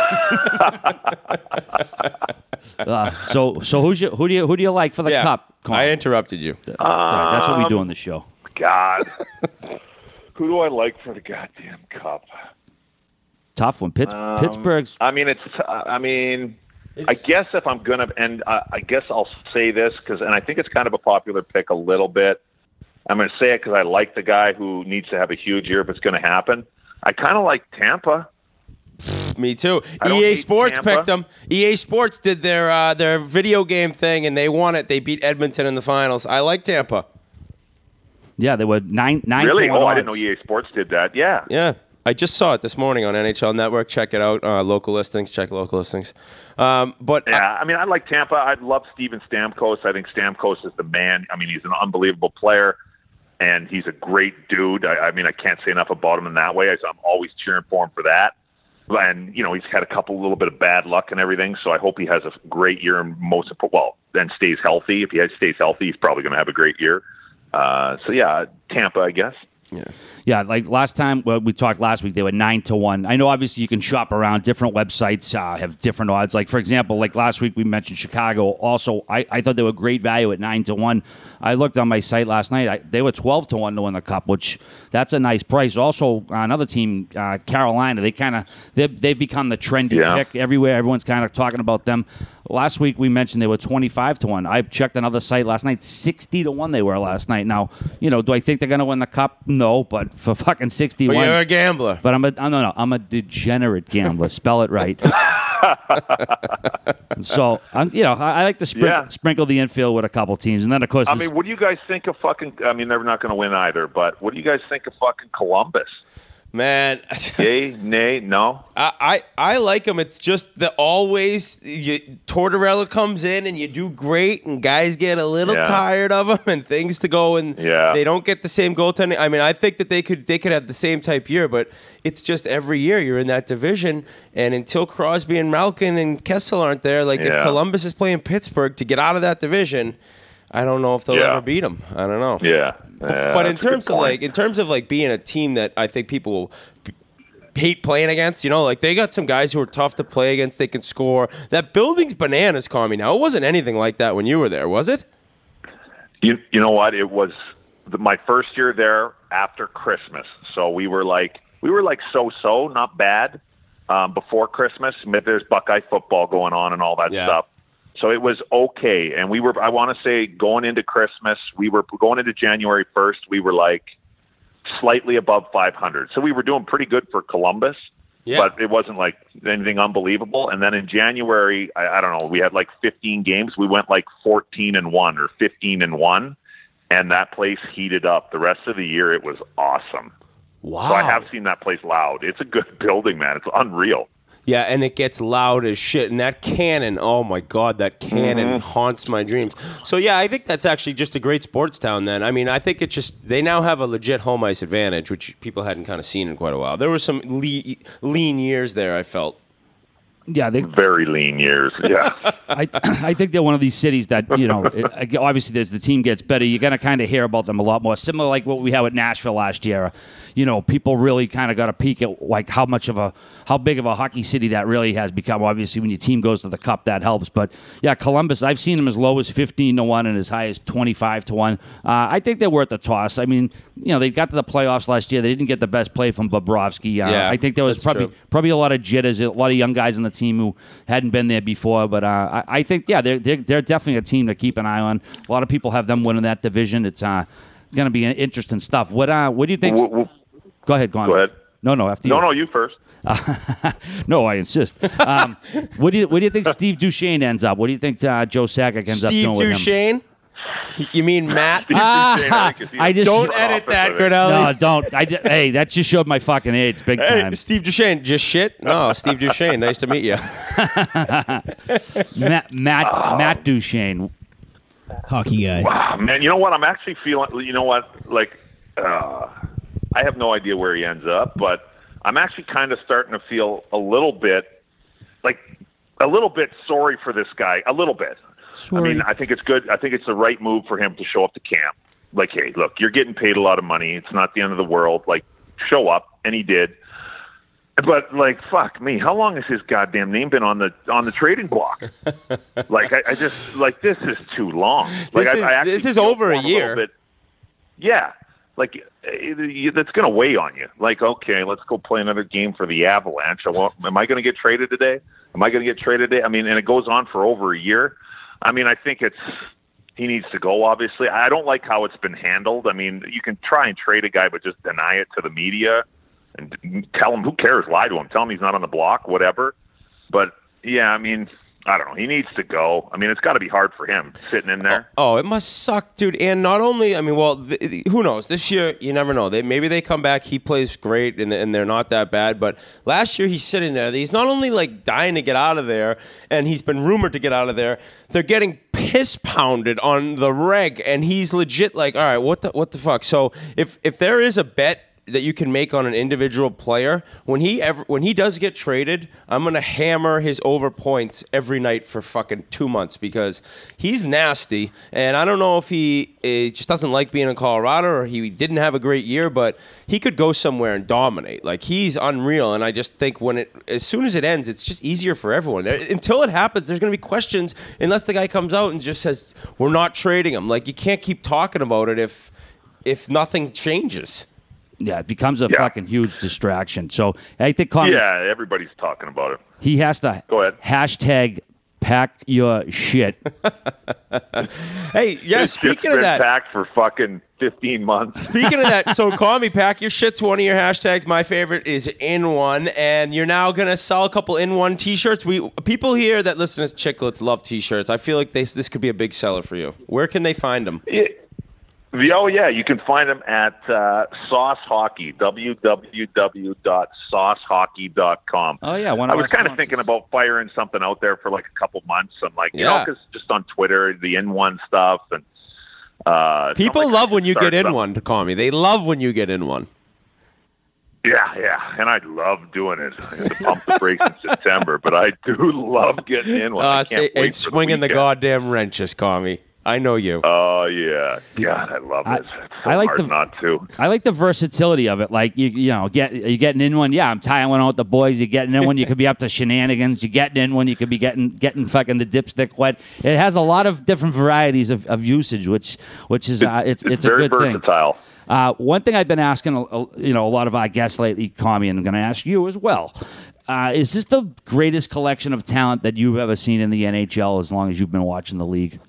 uh, so so who's your, who do you who do you like for the yeah, cup? Come on. I interrupted you. Sorry, that's what we do on the show. God, who do I like for the goddamn cup? Tough one. Pitts, Um, Pittsburgh's. I mean, it's. I mean, I guess if I'm gonna, and I, I guess I'll say this because, and I think it's kind of a popular pick a little bit. I'm gonna say it because I like the guy who needs to have a huge year if it's going to happen. I kind of like Tampa. Me too. I don't E A hate Sports Tampa. picked them. E A Sports did their uh, their video game thing and they won it. They beat Edmonton in the finals. I like Tampa. Yeah, they were nine nine. Really? to one Oh, I odds. didn't know E A Sports did that. Yeah. Yeah. I just saw it this morning on N H L Network. Check it out. Uh, local listings. Check local listings. Um, but yeah, I, I mean, I like Tampa. I love Steven Stamkos. I think Stamkos is the man. I mean, he's an unbelievable player, and he's a great dude. I, I mean, I can't say enough about him in that way. I'm always cheering for him for that. And, you know, he's had a couple little bit of bad luck and everything, so I hope he has a great year and most of, well, then stays healthy. If he stays healthy, he's probably going to have a great year. Uh, so, yeah, Tampa, I guess. Yeah. Yeah, like last time well, we talked last week, they were nine to one. I know obviously you can shop around. Different websites uh, have different odds. Like for example, like last week we mentioned Chicago. Also, I, I thought they were great value at nine to one. I looked on my site last night. I, they were twelve to one to win the cup, which that's a nice price. Also, uh, another team, uh, Carolina. They kind of they've, they've become the trendy yeah. pick everywhere. Everyone's kind of talking about them. Last week we mentioned they were twenty-five to one. I checked another site last night. Sixty to one they were last night. Now, you know, do I think they're going to win the cup? No, but for fucking sixty-one. But you're a gambler. But I'm a no, no, I'm a degenerate gambler. Spell it right. So I'm, you know, I, I like to sprin- Yeah. sprinkle the infield with a couple teams, and then of course, I it's- mean, what do you guys think of fucking? I mean, they're not going to win either. But what do you guys think of fucking Columbus? Man, Yay, nay, no. I, I I like him. It's just that always you, Tortorella comes in and you do great, and guys get a little Yeah. tired of him, and things to go, and Yeah. they don't get the same goaltending. I mean, I think that they could they could have the same type year, but it's just every year you're in that division, and until Crosby and Malkin and Kessel aren't there, like if Yeah. Columbus is playing Pittsburgh to get out of that division, I don't know if they'll Yeah. ever beat them. I don't know. Yeah. Yeah, But in that's a good terms of point. like in terms of like being a team that I think people will b- hate playing against, you know, like they got some guys who are tough to play against. They can score. That building's bananas, Carmi. Now it wasn't anything like that when you were there, was it? You you know what? It was the, my first year there after Christmas. So we were like we were like so so, not bad. Um, before Christmas, there's Buckeye football going on and all that Yeah. stuff. So it was okay, and we were. I want to say going into Christmas, we were going into January first. We were like slightly above five hundred. So we were doing pretty good for Columbus. Yeah. But it wasn't like anything unbelievable. And then in January, I, I don't know, we had like fifteen games. We went like fourteen and one or fifteen and one, and that place heated up. The rest of the year, it was awesome. Wow. So I have seen that place loud. It's a good building, man. It's unreal. Yeah, and it gets loud as shit. And that cannon, oh my God, that cannon Mm-hmm. haunts my dreams. So yeah, I think that's actually just a great sports town then. I mean, I think it's just, they now have a legit home ice advantage, which people hadn't kind of seen in quite a while. There were some le- lean years there, I felt. yeah, they, Very lean years. Yeah. I I think they're one of these cities that, you know, it, obviously as the team gets better, you're going to kind of hear about them a lot more. Similar like what we had with Nashville last year. You know, people really kind of got a peek at like how much of a, how big of a hockey city that really has become. Obviously, when your team goes to the Cup, that helps. But yeah, Columbus, I've seen them as low as fifteen to one and as high as twenty-five to one. Uh, I think they're worth a toss. I mean, you know, they got to the playoffs last year. They didn't get the best play from Bobrovsky. Uh, Yeah, I think there was that's probably true. probably a lot of jitters, a lot of young guys on the team who hadn't been there before. But uh, I, I think, yeah, they're, they're they're definitely a team to keep an eye on. A lot of people have them winning that division. It's uh, going to be interesting stuff. What uh, what do you think? W- w- Go ahead, go on. Go ahead. No, no, after you. No, no, you first. No, I insist. Um, what do you what do you think Steve Duchesne ends up? What do you think uh, Joe Sakic ends up Steve doing with him? Duchesne? You mean Matt? Steve Ah, Duchesne, I think, is the I just- Don't front edit office, that, I think. Grinelli. No, don't. I di- hey, that just showed my fucking age big Hey, time. Steve Duchesne, just shit? No, Steve Duchesne, nice to meet you. Matt Matt, Matt Duchesne. Hockey guy. Ah, man, you know what? I'm actually feeling. You know what? Like, uh, I have no idea where he ends up, but I'm actually kind of starting to feel a little bit, like, a little bit sorry for this guy. A little bit. I mean, I think it's good. I think it's the right move for him to show up to camp. Like, hey, look, you're getting paid a lot of money. It's not the end of the world. Like, show up, and he did. But like, fuck me, how long has his goddamn name been on the on the trading block? Like, I, I just like this is too long. Like, This I, is- I actually this is feel over for a him little year. bit. Yeah, like it, it, that's going to weigh on you. Like, okay, let's go play another game for the Avalanche. I won't, am I going to get traded today? Am I going to get traded today? I mean, and it goes on for over a year. I mean, I think it's he needs to go. Obviously, I don't like how it's been handled. I mean, you can try and trade a guy, but just deny it to the media. And tell him, who cares? Lie to him. Tell him he's not on the block, whatever. But, yeah, I mean, I don't know. He needs to go. I mean, it's got to be hard for him sitting in there. Oh, oh, it must suck, dude. And not only, I mean, well, th- th- who knows? This year, you never know. They maybe they come back. He plays great, and, and they're not that bad. But last year, he's sitting there. He's not only like dying to get out of there, and he's been rumored to get out of there. They're getting piss pounded on the reg, and he's legit like, all right, what the what the fuck? So if if there is a bet that you can make on an individual player, when he ever when he does get traded, I'm gonna hammer his over points every night for fucking two months because he's nasty, and I don't know if he uh, just doesn't like being in Colorado or he didn't have a great year, but he could go somewhere and dominate. Like, he's unreal, and I just think when it as soon as it ends, it's just easier for everyone. Until it happens, there's gonna be questions unless the guy comes out and just says we're not trading him. Like, you can't keep talking about it if if nothing changes. Yeah, it becomes a Yeah. fucking huge distraction. So I think Conor, Yeah, everybody's talking about it. he has to Go ahead. hashtag pack your shit. Hey, yeah, It's speaking just of been that, packed for fucking fifteen months. Speaking of that, so call me pack your shit's one of your hashtags. My favorite is in one, and you're now gonna sell a couple in one t-shirts. We people here that listen to Chicklets love t-shirts. I feel like they, this could be a big seller for you. Where can they find them? Yeah. Oh, yeah, you can find them at uh, Sauce Hockey, w w w dot sauce hockey dot com. Oh, yeah, one of I was our kind of sponsors. thinking about firing something out there for like a couple months. I'm like, you Yeah. know, because just on Twitter, the N one stuff. and uh, People I'm like, love when you start get in something. one, to call me. They love when you get in one. Yeah, yeah, and I love doing it. I had to pump the brakes in September, but I do love getting in one. I Uh, can't say, wait and for swinging the, weekend. goddamn wrenches, call me. I know you. Oh, yeah. God, I love I- it. It's so I like hard the- not to. I like the versatility of it. Like, you you know, get you getting in one. Yeah, I'm tying one out with the boys. You're getting in one. You could be up to shenanigans. You're getting in one. You could be getting getting fucking the dipstick wet. It has a lot of different varieties of, of usage, which which is uh, it's it's a very good thing. versatile. Uh, one thing I've been asking, a- a- you know, a lot of our guests lately, Kami, and I'm going to ask you as well. Uh, is this the greatest collection of talent that you've ever seen in the N H L as long as you've been watching the league?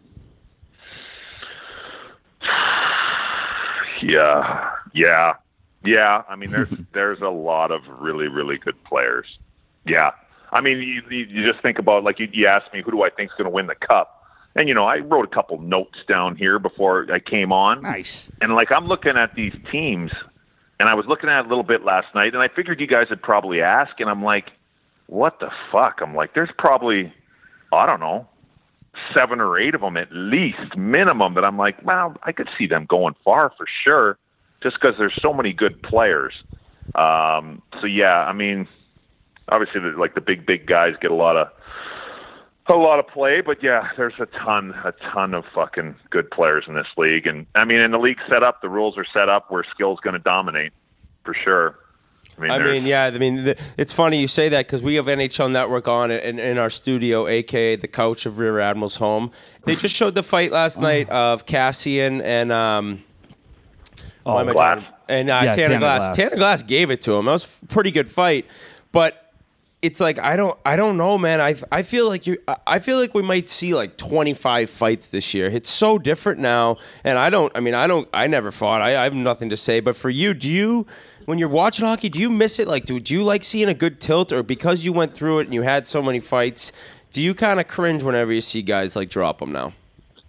Yeah, yeah, yeah. I mean, there's there's a lot of really, really good players. Yeah, I mean, you, you you just think about, like, you, you asked me, who do I think is going to win the cup? And, you know, I wrote a couple notes down here before I came on. Nice. And, like, I'm looking at these teams, and I was looking at it a little bit last night, and I figured you guys would probably ask, and I'm like, what the fuck? I'm like, there's probably, I don't know, seven or eight of them at least, minimum, that I'm like, well, I could see them going far for sure, just because there's so many good players. Um, so, yeah, I mean, obviously, the, like, the big, big guys get a lot of a lot of play, but yeah, there's a ton, a ton of fucking good players in this league. And I mean, in the league set up, the rules are set up where skill's going to dominate for sure. I mean, I there's- mean, yeah. I mean, the, it's funny you say that because we have N H L Network on in, in our studio, aka the couch of Rear Admiral's home. They just showed the fight last night of Cassian and um, Oh, why am I Glass. trying- and uh, Yeah, Tanner, Tanner Glass. Glass. Tanner Glass gave it to him. That was a pretty good fight, but it's like I don't, I don't know, man. I, I feel like you, I feel like we might see like twenty-five fights this year. It's so different now, and I don't. I mean, I don't. I never fought. I, I have nothing to say. But for you, do you? When you're watching hockey, do you miss it? Like, do, do you like seeing a good tilt, or because you went through it and you had so many fights, do you kind of cringe whenever you see guys like drop them now?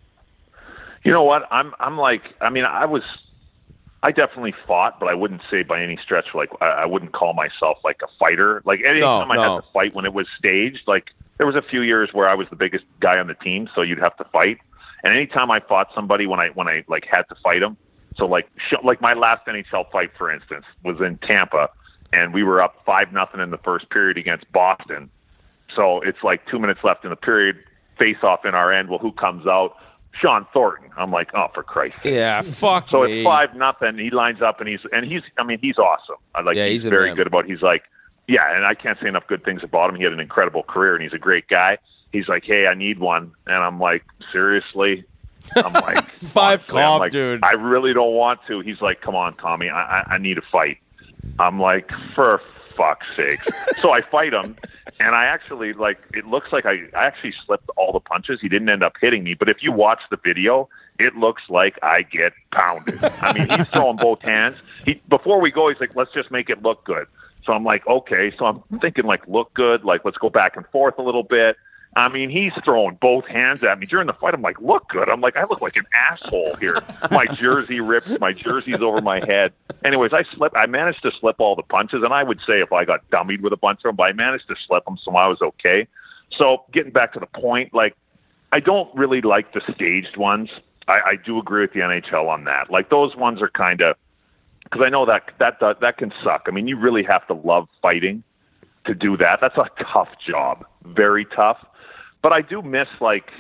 You know what? I'm I'm like, I mean, I was, I definitely fought, but I wouldn't say by any stretch, like, I, I wouldn't call myself like a fighter. Like, anytime No, I no. had to fight when it was staged, like, there was a few years where I was the biggest guy on the team, so you'd have to fight. And anytime I fought somebody when I when I like had to fight them, so like sh- like my last N H L fight, for instance, was in Tampa, and we were up five nothing in the first period against Boston. So it's like two minutes left in the period, face off in our end. Well, who comes out? Sean Thornton. I'm like, oh, for Christ's sake. Yeah, fuck So me. it's five nothing. He lines up and he's and he's. I mean, he's awesome. I like. Yeah, he's, he's a very man. good about. He's like, yeah, and I can't say enough good things about him. He had an incredible career and he's a great guy. He's like, hey, I need one, and I'm like, seriously. I'm like, five honestly, I'm comp, like, dude. I really don't want to. He's like, come on, Tommy, I, I, I need a fight. I'm like, for fuck's sake. So I fight him, and I actually, like, it looks like I, I actually slipped all the punches. He didn't end up hitting me, but if you watch the video, it looks like I get pounded. I mean, he's throwing both hands. He before we go, he's like, let's just make it look good. So I'm like, okay. So I'm thinking, like, look good. Like, let's go back and forth a little bit. I mean, he's throwing both hands at me during the fight. I'm like, look good. I'm like, I look like an asshole here. My jersey ripped. My jersey's over my head. Anyways, I slipped. I managed to slip all the punches, and I would say if I got dummied with a bunch of them, but I managed to slip them, so I was okay. So getting back to the point, like, I don't really like the staged ones. I, I do agree with the N H L on that. Like, those ones are kind of, because I know that, that that that can suck. I mean, you really have to love fighting to do that. That's a tough job, very tough. But I do miss, like,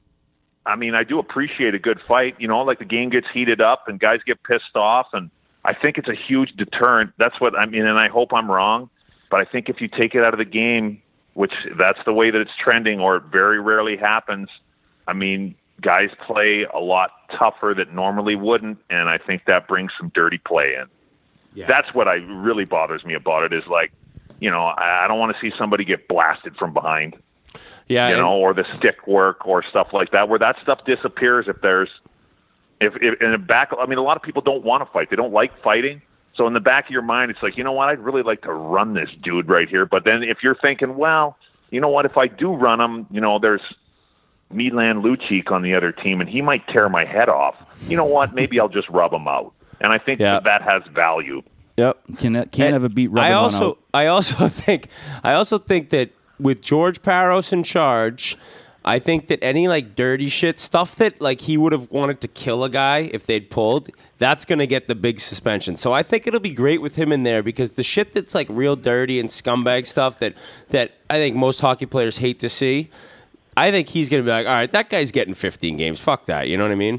I mean, I do appreciate a good fight. You know, like the game gets heated up and guys get pissed off, and I think it's a huge deterrent. That's what I mean, and I hope I'm wrong. But I think if you take it out of the game, which that's the way that it's trending, or it very rarely happens, I mean, guys play a lot tougher that normally wouldn't, and I think that brings some dirty play in. Yeah. That's what I really bothers me about it is, like, you know, I don't want to see somebody get blasted from behind. Yeah, you know, or the stick work or stuff like that, where that stuff disappears if there's, if, if in the back, I mean, a lot of people don't want to fight. They don't like fighting. So in the back of your mind, it's like, you know what, I'd really like to run this dude right here. But then if you're thinking, well, you know what, if I do run him, you know, there's Milan Lucic on the other team, and he might tear my head off. You know what, maybe I'll just rub him out. And I think yeah. that, that has value. Yep. Can, can't ever beat rubbing I also, out. I also think, I also think that, with George Parros in charge, I think that any like dirty shit stuff that like he would have wanted to kill a guy if they'd pulled, that's going to get the big suspension. So I think it'll be great with him in there, because the shit that's like real dirty and scumbag stuff that that I think most hockey players hate to see, I think he's going to be like, all right, that guy's getting fifteen games. Fuck that. You know what I mean?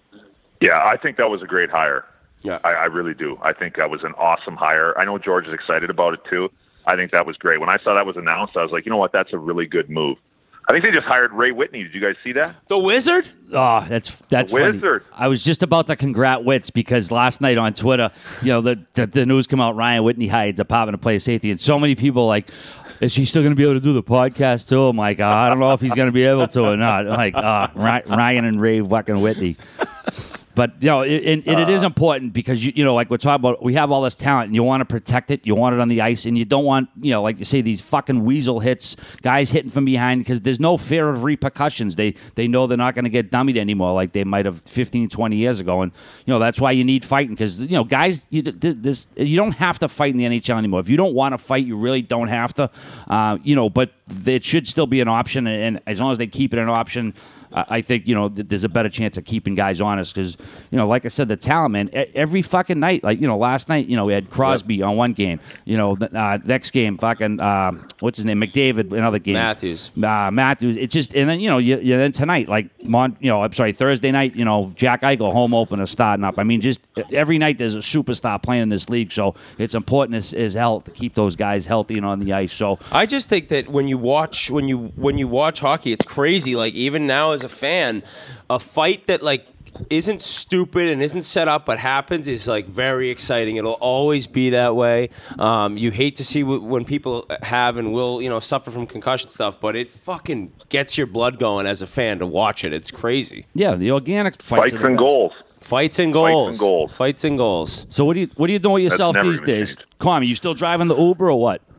Yeah, I think that was a great hire. Yeah, I, I really do. I think that was an awesome hire. I know George is excited about it too. I think that was great. When I saw that was announced, I was like, you know what? That's a really good move. I think they just hired Ray Whitney. Did you guys see that? The Wizard? Oh, that's that's the funny. Wizard. I was just about to congrat Wits, because last night on Twitter, you know, the the, the news came out, Ryan Whitney hired Department of Player Safety, and so many people like, is he still going to be able to do the podcast too? I'm like, oh, I don't know if he's going to be able to or not. I'm like, oh, Ryan and Ray fucking Whitney. But, you know, it, and, and it is important because, you, you know, like we're talking about, we have all this talent and you want to protect it. You want it on the ice, and you don't want, you know, like you say, these fucking weasel hits, guys hitting from behind, because there's no fear of repercussions. They they know they're not going to get dummied anymore like they might have fifteen, twenty years ago. And, you know, that's why you need fighting, because, you know, guys, you, this, you don't have to fight in the N H L anymore. If you don't want to fight, you really don't have to, uh, you know, but it should still be an option. And, and as long as they keep it an option, I think, you know, there's a better chance of keeping guys honest because, you know, like I said, the talent, man, every fucking night, like, you know, last night, you know, we had Crosby yep. on one game, you know, uh, next game, fucking, uh, what's his name, McDavid, another game. Matthews. Uh, Matthews. It's just, and then, you know, you, you then tonight, like, Mon, you know, I'm sorry, Thursday night, you know, Jack Eichel, home opener, starting up. I mean, just every night there's a superstar playing in this league, so it's important as, as hell to keep those guys healthy and on the ice. So I just think that when you watch, when you, when you watch hockey, it's crazy. Like, even now as a fan, a fight that like isn't stupid and isn't set up but happens is like very exciting. It'll always be that way. Um, you hate to see w- when people have and will, you know, suffer from concussion stuff, but it fucking gets your blood going as a fan to watch it. It's crazy. Yeah, the organic fights, fights and goals. Fights and goals. Fights and goals. Fights and goals. So what do you what are you doing with yourself these days? Kwame, you still driving the Uber or what?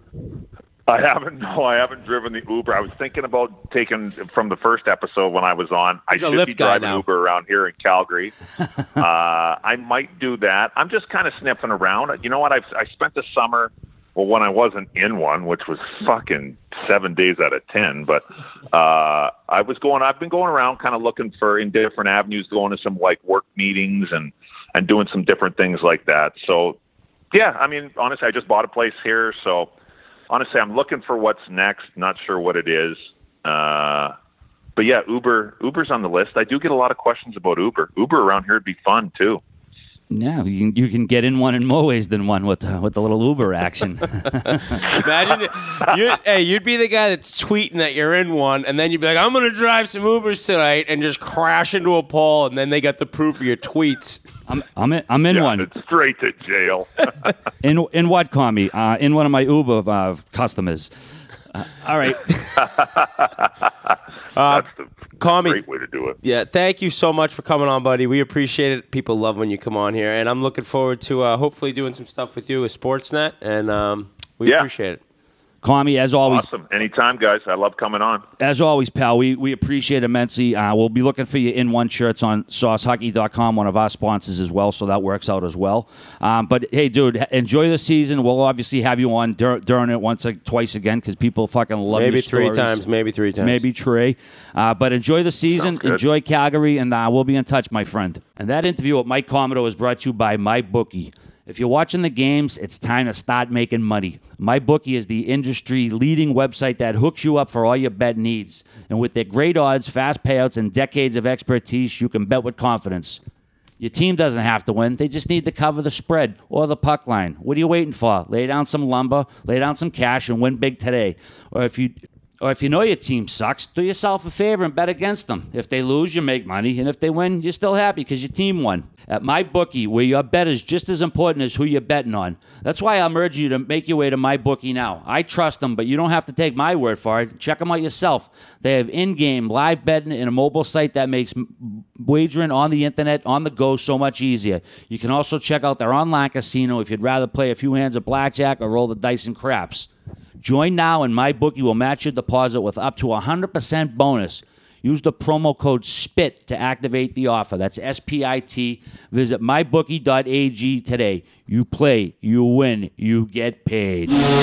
I haven't. No, I haven't driven the Uber. I was thinking about taking from the first episode when I was on. He's I a should Lyft be guy driving now. Uber around here in Calgary. uh, I might do that. I'm just kind of sniffing around. You know what? I've I spent the summer. Well, when I wasn't in one, which was fucking seven days out of ten, but uh, I was going. I've been going around, kind of looking for in different avenues, going to some like work meetings and and doing some different things like that. So, yeah, I mean, honestly, I just bought a place here, so. Honestly, I'm looking for what's next. Not sure what it is. Uh, but yeah, Uber. Uber's on the list. I do get a lot of questions about Uber. Uber around here would be fun too. Yeah, you can, you can get in one in more ways than one with the, with the little Uber action. Imagine, you'd, hey, you'd be the guy that's tweeting that you're in one, and then you'd be like, I'm going to drive some Ubers tonight, and just crash into a pole, and then they got the proof of your tweets. I'm I'm in, I'm in yeah, one. It's straight to jail. in in what, Kwame? Uh, in one of my Uber uh, customers. Uh, all right. uh, That's the Kwame, great way to do it. Yeah, thank you so much for coming on, buddy. We appreciate it. People love when you come on here, and I'm looking forward to uh, hopefully doing some stuff with you with Sportsnet, and um, we yeah. appreciate it. Commie, as always, Awesome. Anytime, guys. I love coming on. as always, pal, we, we appreciate it immensely. Uh, we'll be looking for your in one shirts on sauce hockey dot com, one of our sponsors as well, so that works out as well. Um, but, hey, dude, enjoy the season. We'll obviously have you on dur- during it once or twice again because people fucking love Maybe your three stories. times, maybe three times. Maybe Trey. Uh, but enjoy the season. Sounds good. Enjoy Calgary, and uh, we'll be in touch, my friend. And that interview with Mike Commodore is brought to you by MyBookie. If you're watching the games, it's time to start making money. MyBookie is the industry-leading website that hooks you up for all your bet needs. And with their great odds, fast payouts, and decades of expertise, you can bet with confidence. Your team doesn't have to win. They just need to cover the spread or the puck line. What are you waiting for? Lay down some lumber, lay down some cash, and win big today. Or if you... Or if you know your team sucks, do yourself a favor and bet against them. If they lose, you make money. And if they win, you're still happy because your team won. At MyBookie, where your bet is just as important as who you're betting on. That's why I'm urging you to make your way to MyBookie now. I trust them, but you don't have to take my word for it. Check them out yourself. They have in-game live betting and a mobile site that makes wagering on the internet, on the go, so much easier. You can also check out their online casino if you'd rather play a few hands of blackjack or roll the dice and craps. Join now and MyBookie will match your deposit with up to a one hundred percent bonus. Use the promo code SPIT to activate the offer. That's S P I T. Visit my bookie dot a g today. You play, you win, you get paid.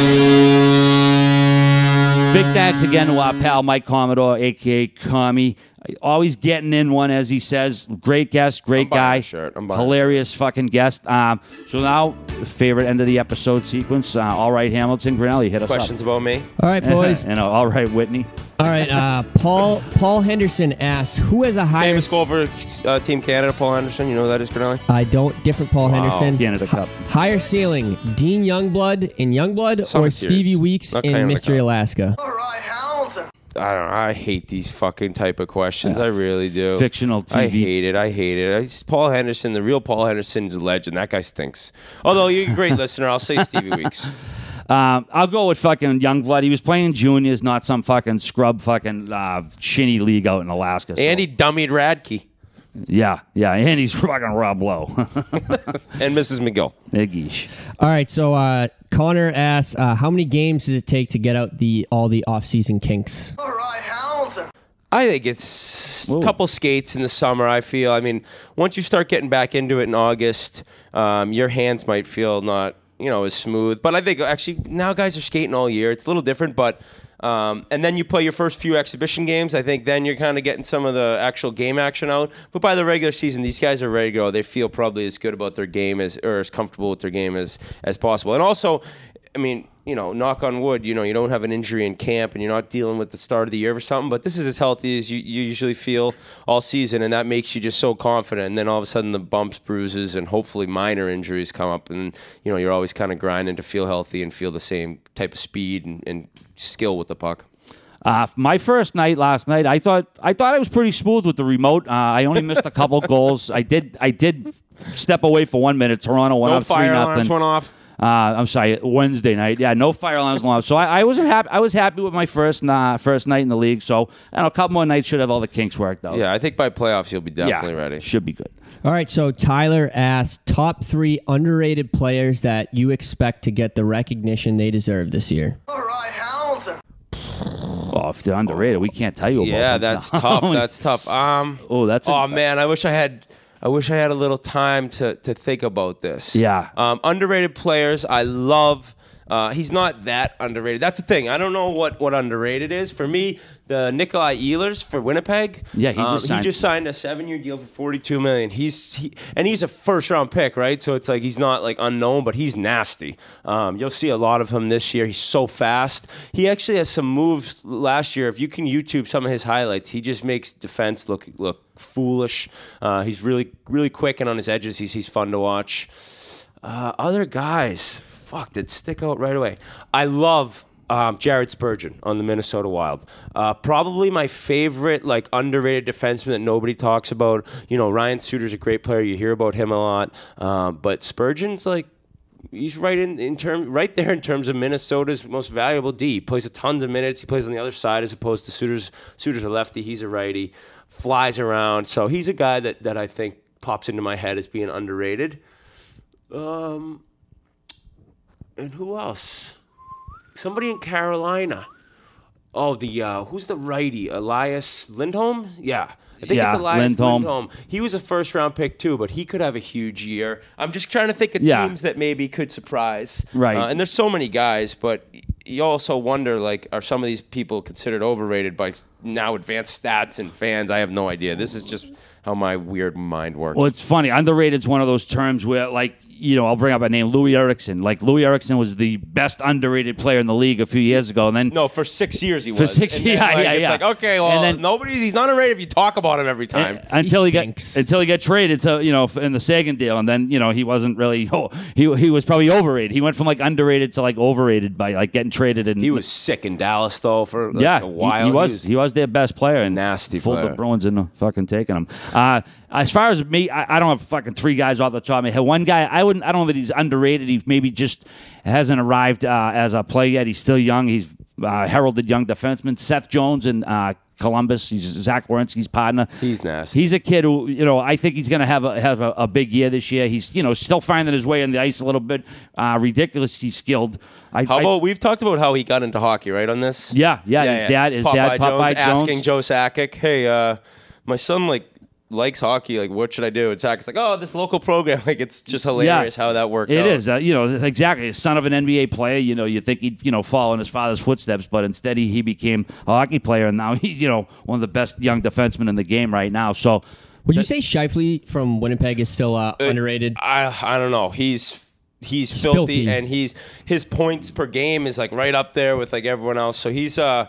Big thanks again to our pal Mike Commodore, a k a. Commie. Always getting in one, as he says. Great guest, great I'm buying guy. a shirt. I'm buying a Hilarious fucking guest. Um, so now, the favorite end of the episode sequence. Uh, all right, Hamilton, Grinelli, hit us Questions about me? All right, up. boys. and uh, all right, Whitney. All right, uh, Paul Paul Henderson asks, who has a higher... Famous goal for uh, Team Canada, Paul Henderson. You know who that is, Grinelli? I don't. Different Paul Wow. Henderson. Canada Cup. Higher ceiling, Dean Youngblood in Youngblood Summer or Series. Stevie Weeks Not in Canada Mystery Cup. Alaska? All right, Hamilton. I don't know. I hate these fucking type of questions. I really do. Fictional T V. I hate it. I hate it. I, Paul Henderson, the real Paul Henderson, is a legend. That guy stinks. Although you're a great listener, I'll say Stevie Weeks. Um, I'll go with fucking Youngblood. He was playing juniors, not some fucking scrub fucking uh, shinny league out in Alaska. So. And he dummied Radke Yeah, yeah, and he's fucking Rob Lowe. and Missus McGill. Iggish. All right, so uh, Connor asks, uh, how many games does it take to get out the all the off-season kinks? All right, Hamilton. I think it's Whoa. a couple skates in the summer, I feel. I mean, once you start getting back into it in August, um, your hands might feel not, you know, as smooth. But I think actually now guys are skating all year. It's a little different, but um, and then you play your first few exhibition games. I think then you're kind of getting some of the actual game action out. But by the regular season, these guys are ready to go. They feel probably as good about their game as or as comfortable with their game as as possible. And also, I mean, you know, knock on wood, you know, you don't have an injury in camp and you're not dealing with the start of the year or something, but this is as healthy as you, you usually feel all season, and that makes you just so confident. And then all of a sudden the bumps, bruises, and hopefully minor injuries come up, and, you know, you're always kind of grinding to feel healthy and feel the same type of speed and, and skill with the puck. Uh, my first night last night, I thought I thought I was pretty smooth with the remote. Uh, I only missed a couple goals. I did I did step away for one minute. Toronto went No up three fire alarms nothing. went off. Uh, I'm sorry, Wednesday night. Yeah, no fire alarms went off. So I, I was happy. I was happy with my first uh, first night in the league. So I don't know, a couple more nights should have all the kinks worked out. Yeah, I think by playoffs you'll be definitely yeah, ready. Should be good. All right, so Tyler asks, top three underrated players that you expect to get the recognition they deserve this year. All right, Hamilton. Oh, if they're underrated, we can't tell you about Yeah, them. that's No. tough. That's tough. Um, Oh, that's a- oh man, I wish I had. I wish I had a little time to to think about this. Yeah. Um, underrated players. I love. Uh, he's not that underrated. That's the thing. I don't know what, what underrated is. For me, the Nikolai Ehlers for Winnipeg. Yeah, he just um, signed- he just signed a seven-year deal for forty-two million dollars. He's he, and he's a first-round pick, right? So it's like he's not like unknown, but he's nasty. Um, you'll see a lot of him this year. He's so fast. He actually has some moves last year. If you can YouTube some of his highlights, he just makes defense look look foolish. Uh, he's really really quick, and on his edges, he's he's fun to watch. Uh, other guys, fuck, that stick out right away. I love um, Jared Spurgeon on the Minnesota Wild. Uh, probably my favorite, like, underrated defenseman that nobody talks about. You know, Ryan Suter's a great player. You hear about him a lot. Um, but Spurgeon's, like, he's right in, in term, right there in terms of Minnesota's most valuable D. He plays a tons of minutes. He plays on the other side as opposed to Suter's. Suter's a lefty. He's a righty. Flies around. So he's a guy that, that I think pops into my head as being underrated. Um, and who else? somebody in Carolina. Oh, the uh, who's the righty? Elias Lindholm? Yeah. I think Yeah, it's Elias Lindholm. Lindholm. He was a first round pick too, but he could have a huge year. I'm just trying to think of Yeah. teams that maybe could surprise. Right. Uh, and there's so many guys, but you also wonder, like, are some of these people considered overrated by now advanced stats and fans? I have no idea. This is just how my weird mind works. Well, it's funny. Underrated is one of those terms where, like, you know, I'll bring up a name, Louis Eriksson. Like, Louis Eriksson was the best underrated player in the league a few years ago, and then no, for six years he was. For six- And then, yeah, like, yeah, it's yeah. like, okay, well, And then- nobody's he's not underrated if you talk about him every time. until he, He got stinks. until he got traded to, you know, in the Sagan deal, and then, you know, he wasn't really oh, he he was probably overrated. He went from like underrated to like overrated by like getting traded, and He was sick in Dallas though for like, yeah, a while. He, he was he was their best player, and Nasty fooled player. the Bruins into fucking taking him. Uh, as far as me, I, I don't have fucking three guys off the top of my head. One guy, I wouldn't. I don't know that he's underrated. He maybe just hasn't arrived uh, as a player yet. He's still young. He's uh, heralded young defenseman. Seth Jones in uh, Columbus. He's Zach Werenski's partner. He's nasty. He's a kid who, you know, I think he's going to have a have a, a big year this year. He's, you know, still finding his way on the ice a little bit. Uh, ridiculously skilled. I, How I- about we've talked about how he got into hockey, right? On this, Yeah, yeah, his dad- his dad, Popeye Jones. asking Joe Sakic, "Hey, uh, my son like likes hockey. Like, what should I do?" And Sakic's like, "Oh, this local program." Like, it's just hilarious how that worked. It out. is, uh, you know, exactly. Son of an N B A player, you know, you think he'd, you know, follow in his father's footsteps, but instead he, he became a hockey player, and now he's, you know, one of the best young defensemen in the game right now. So, Would you say Scheifele from Winnipeg is still uh, underrated? I I don't know. He's he's, He's filthy, filthy. and he's his points per game is like right up there with like everyone else. So he's uh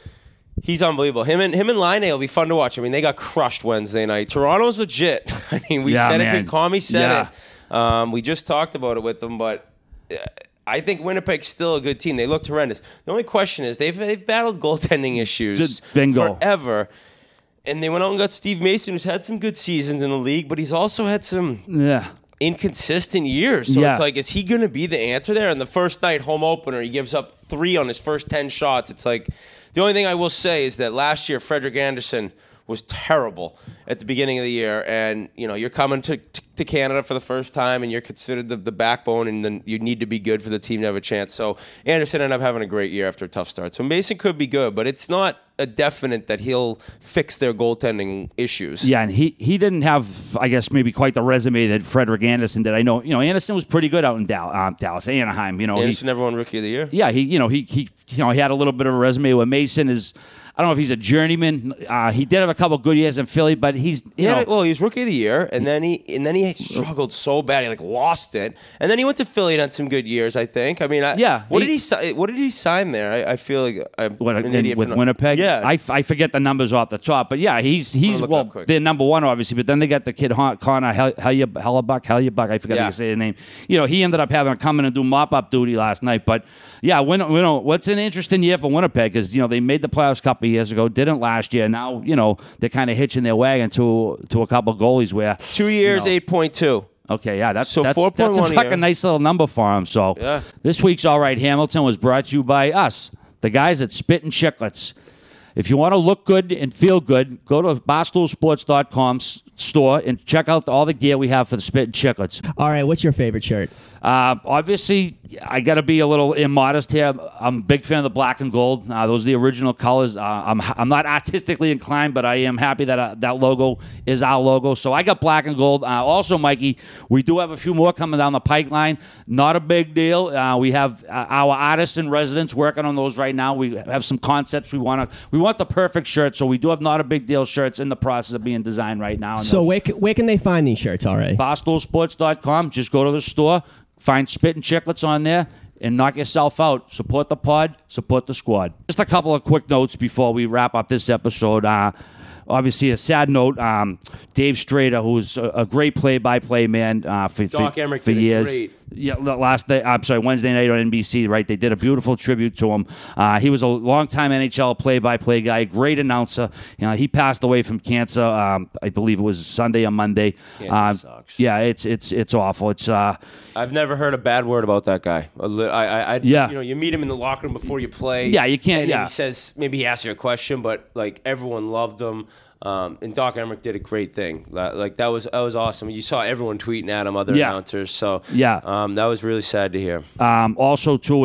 he's unbelievable. Him and him and Line will be fun to watch. I mean, they got crushed Wednesday night. Toronto's legit. I mean, we Yeah, said man. it. Kwame said Yeah. it. Um, we just talked about it with them, but. Uh, I think Winnipeg's still a good team. They looked horrendous. The only question is they've they've battled goaltending issues Just bingo. forever. And they went out and got Steve Mason, who's had some good seasons in the league, but he's also had some yeah. inconsistent years. So Yeah. it's like, is he going to be the answer there? And the first night, home opener, he gives up three on his first ten shots. It's like, the only thing I will say is that last year, Frederick Anderson was terrible at the beginning of the year. And, you know, you're coming to, to Canada for the first time and you're considered the, the backbone, and then you need to be good for the team to have a chance. So Anderson ended up having a great year after a tough start. So Mason could be good, but it's not a definite that he'll fix their goaltending issues. Yeah, and he, he didn't have, I guess, maybe quite the resume that Frederick Anderson did. I know, you know, Anderson was pretty good out in Dallas, um, Dallas Anaheim. You know, he- Anderson never won Rookie of the Year? yeah, he, you know, he, he, you know, he had a little bit of a resume where Mason is. I don't know if he's a journeyman. Uh, he did have a couple good years in Philly, but he's, you Yeah, know, well, he was Rookie of the Year, and then he and then he struggled so bad, he like lost it, and then he went to Philly and had some good years, I think. I mean, I, Yeah, What he- did he si- What did he sign there? I, I feel like I'm What, an in- idiot with for not- Winnipeg. Yeah, I, I forget the numbers off the top, but yeah, he's he's look it well, up quick. they're number one obviously, but then they got the kid Hon- Connor Hell- Hell- Hellebuck, Hellebuck. I forget how Yeah. you say his name. You know, he ended up having to come in and do mop up duty last night. But yeah, Win- you know, what's an interesting year for Winnipeg is, you know, they made the playoffs a couple of years ago, didn't last year. Now, you know, they're kind of hitching their wagon to to a couple of goalies where two years, you know, eight point two. Okay, yeah, that's So that's, four point that's a one a fucking year. nice little number for him. So Yeah. this week's All Right Hamilton was brought to you by us, the guys at Spit and Chicklets. If you want to look good and feel good, go to barstool sports dot com s- store and check out all the gear we have for the Spit and Chicklets. All right, what's your favorite shirt? Uh, obviously, I got to be a little immodest here. I'm a big fan of the black and gold. Uh, those are the original colors. Uh, I'm I'm not artistically inclined, but I am happy that uh, that logo is our logo. So I got black and gold. Uh, also, Mikey, we do have a few more coming down the pipeline. Not a big deal. Uh, we have uh, our artists in residence working on those right now. We have some concepts. We want to. We want the perfect shirt. So we do have not a big deal shirts in the process of being designed right now. And So those- where, c- where can they find these shirts, all right? barstool sports dot com. Just go to the store, find Spit and Chicklets on there, and knock yourself out. Support the pod, support the squad. Just a couple of quick notes before we wrap up this episode. Uh, obviously, a sad note. Um, Dave Strader, who's a, a great play-by-play man uh, for, Doc for, Emmerich for did a years. great- Yeah, the last day. I'm sorry, Wednesday night on N B C. Right, they did a beautiful tribute to him. Uh, he was a longtime N H L play-by-play guy, great announcer. You know, he passed away from cancer. Um, I believe it was Sunday or Monday. Cancer Um, sucks. Yeah, it's it's it's awful. It's uh, I've never heard a bad word about that guy. A li- I, I, I Yeah. you know, you meet him in the locker room before you play. Yeah, you can't- And yeah. he says maybe he asks you a question, but like everyone loved him. Um, and Doc Emmerich did a great thing. Like like, that was that was awesome. You saw everyone tweeting at him, other Yeah. announcers. So Yeah. um, that was really sad to hear. Um, also, too, and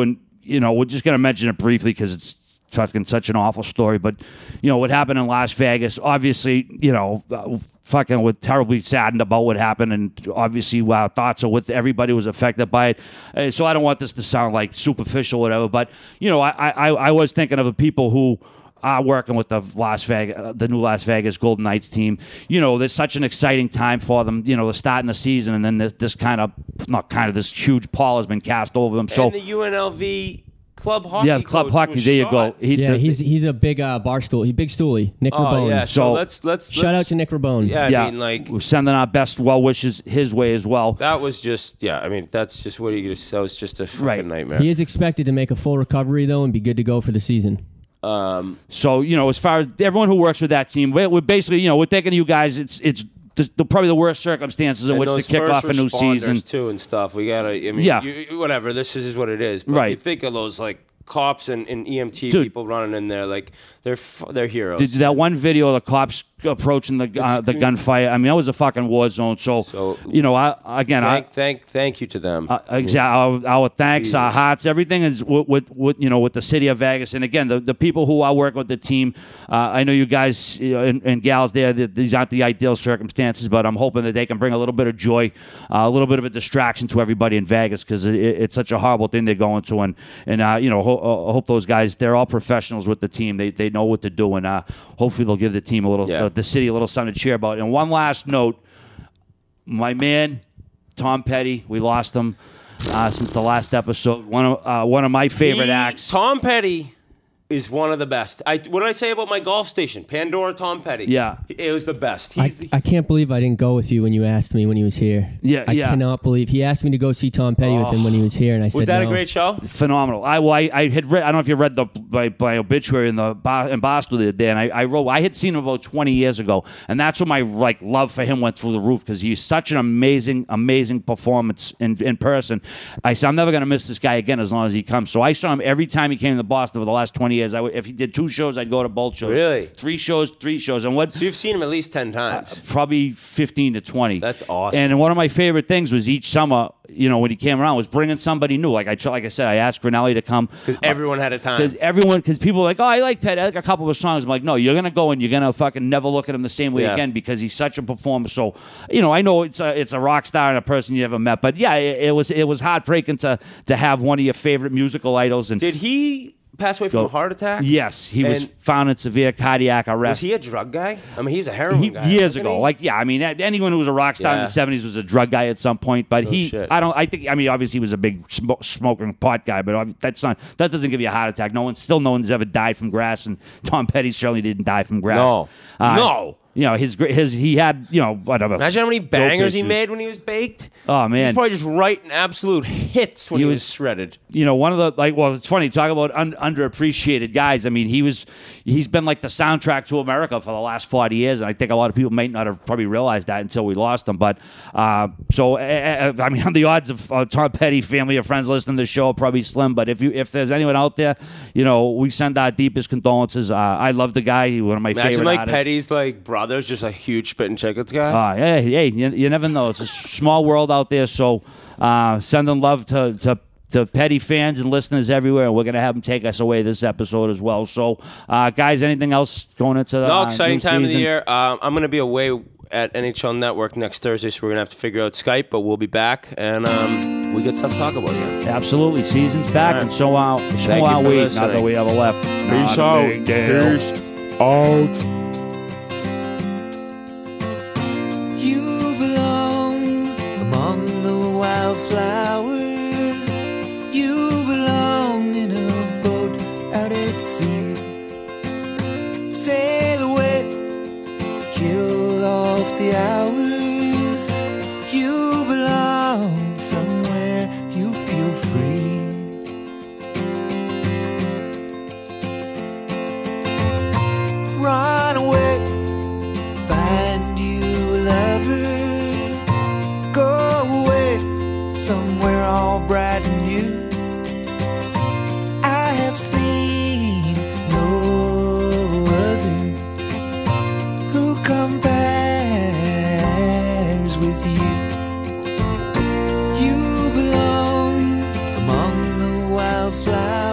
you know, we're just going to mention it briefly because it's fucking such an awful story. But, you know, what happened in Las Vegas, obviously, you know, uh, fucking we're terribly saddened about what happened. And obviously, our thoughts are with everybody who was affected by it. Uh, so I don't want this to sound like superficial or whatever. But, you know, I, I, I was thinking of the people who are working with the Las Vegas, uh, the new Las Vegas Golden Knights team. You know, there's such an exciting time for them. You know, they're starting the season, and then this, this kind of, not kind of, this huge pall has been cast over them. So and the U N L V club hockey. Yeah, club coach hockey. was There you shot. go. He, Yeah, the- he's he's a big uh, bar stool. He big stoolie. Nick Oh Rabone. yeah. So, So- let's let's Shout let's, out to Nick Rabone. Yeah, I yeah, mean, like we're sending our best well wishes his way as well. that was just yeah. I mean, that's just what are you gonna say? That was just a fucking Right. nightmare. He is expected to make a full recovery though and be good to go for the season. Um, So, you know, as far as everyone who works with that team, we're, we're basically, you know, we're thinking of you guys. It's it's the, the, probably the worst circumstances in and which to those kick first off a new responders, season. too and stuff. We gotta. I mean, Yeah. you, whatever. This is what it is. But Right. You think of those like cops and, and E M T Dude. people running in there, like they're f- they're heroes. Did that one video of the cops approaching the uh, the gunfight? I mean, that was a fucking war zone. So, So, you know, I again, I. thank thank thank you to them. Uh, exactly. Our, our thanks, our Jesus. hearts, everything is with, with, with you know with the city of Vegas, and again the, the people who are working with the team. Uh, I know you guys you know, and, and gals there. That these aren't the ideal circumstances, but I'm hoping that they can bring a little bit of joy, uh, a little bit of a distraction to everybody in Vegas because it, it's such a horrible thing they're going to, and and uh, you know ho- I hope those guys they're all professionals with the team. They they know what to do, and uh, hopefully they'll give the team a little Yeah. uh, the city a little something to cheer about. And one last note, my man. Tom Petty, we lost him uh, since the last episode. One of uh, one of my favorite He- acts. Tom Petty is one of the best. I what did I say about my golf station? Pandora Tom Petty. Yeah. It was the best. I, He's the, I can't believe I didn't go with you when you asked me when he was here. Yeah, I yeah. cannot believe he asked me to go see Tom Petty with him when he was here, and I said was that no. a great show? Phenomenal. I, well, I I had read. I don't know if you read the my, my obituary in the Bo- in Boston the other day, and I, I wrote. I had seen him about twenty years ago, and that's when my like love for him went through the roof because he's such an amazing, amazing performance in in person. I said I'm never going to miss this guy again as long as he comes. So I saw him every time he came to Boston for the last twenty years. I would, if he did two shows, I'd go to both shows. Really? Three shows, three shows, and what? So you've seen him at least ten times. Probably fifteen to twenty. That's awesome. And one of my favorite things was each summer, you know, when he came around, was bringing somebody new. Like I, tr- like I said, I asked Grinelli to come Because everyone had a time. Because everyone, because people are like, oh, I like Petty. I like a couple of his songs. I'm like, no, you're gonna go and you're gonna fucking never look at him the same way Yeah. again because he's such a performer. So, you know, I know it's a it's a rock star and a person you ever met, but yeah, it, it was it was heartbreaking to to have one of your favorite musical idols. And Did he pass away from Go- a heart attack? yes, he was And- found in severe cardiac Was arrest. he a drug guy? I mean, he's a heroin He- guy. years wasn't ago. he? Like, yeah, I mean, a- anyone who was a rock star in Yeah. the seventies was a drug guy at some point. But No he, shit. I don't, I think, I mean, obviously he was a big sm- smoking pot guy, but ob- that's not, that doesn't give you a heart attack. No one, still no one's ever died from grass, and Tom Petty certainly didn't die from grass. No. No. You know, his, gr- his, he had, you know, whatever. Imagine how many bangers he issues. made when he was baked. Oh, He was man. probably just writing absolute hits when He he, was, was- shredded. You know, one of the, like, well, it's funny, talk about un- underappreciated guys. I mean, he was, he's been like the soundtrack to America for the last forty years, and I think a lot of people might not have probably realized that until we lost him. But, uh, so, uh, uh, I mean, the odds of uh, Tom Petty, family or friends listening to the show are probably slim, but if you, if there's anyone out there, you know, we send our deepest condolences. Uh, I love the guy, He's one of my Imagine favorite like artists. Petty's like brothers, just a huge spitting chicklets guy. Uh, hey, hey, you, you never know. It's a small world out there, so uh, sending love to, to to Petty fans and listeners everywhere. We're going to have them take us away this episode as well. So, uh, guys, anything else going into the no, uh, exciting new time of the season? year. Um, I'm going to be away at N H L Network next Thursday, so we're going to have to figure out Skype, but we'll be back, and um, we get stuff to talk about again. Absolutely. Season's back, All right. and so are, so Thank you are for we. Not listening. that we ever left. Peace Not a out. big deal. Peace out. You belong among the wildflowers. You belong in a boat out at sea. Sail away, kill off the hours. You belong somewhere you feel free. Run away, find you a lover. Go away, somewhere all bright and new. I have seen no other who compares with you. You belong among the wild I'll fly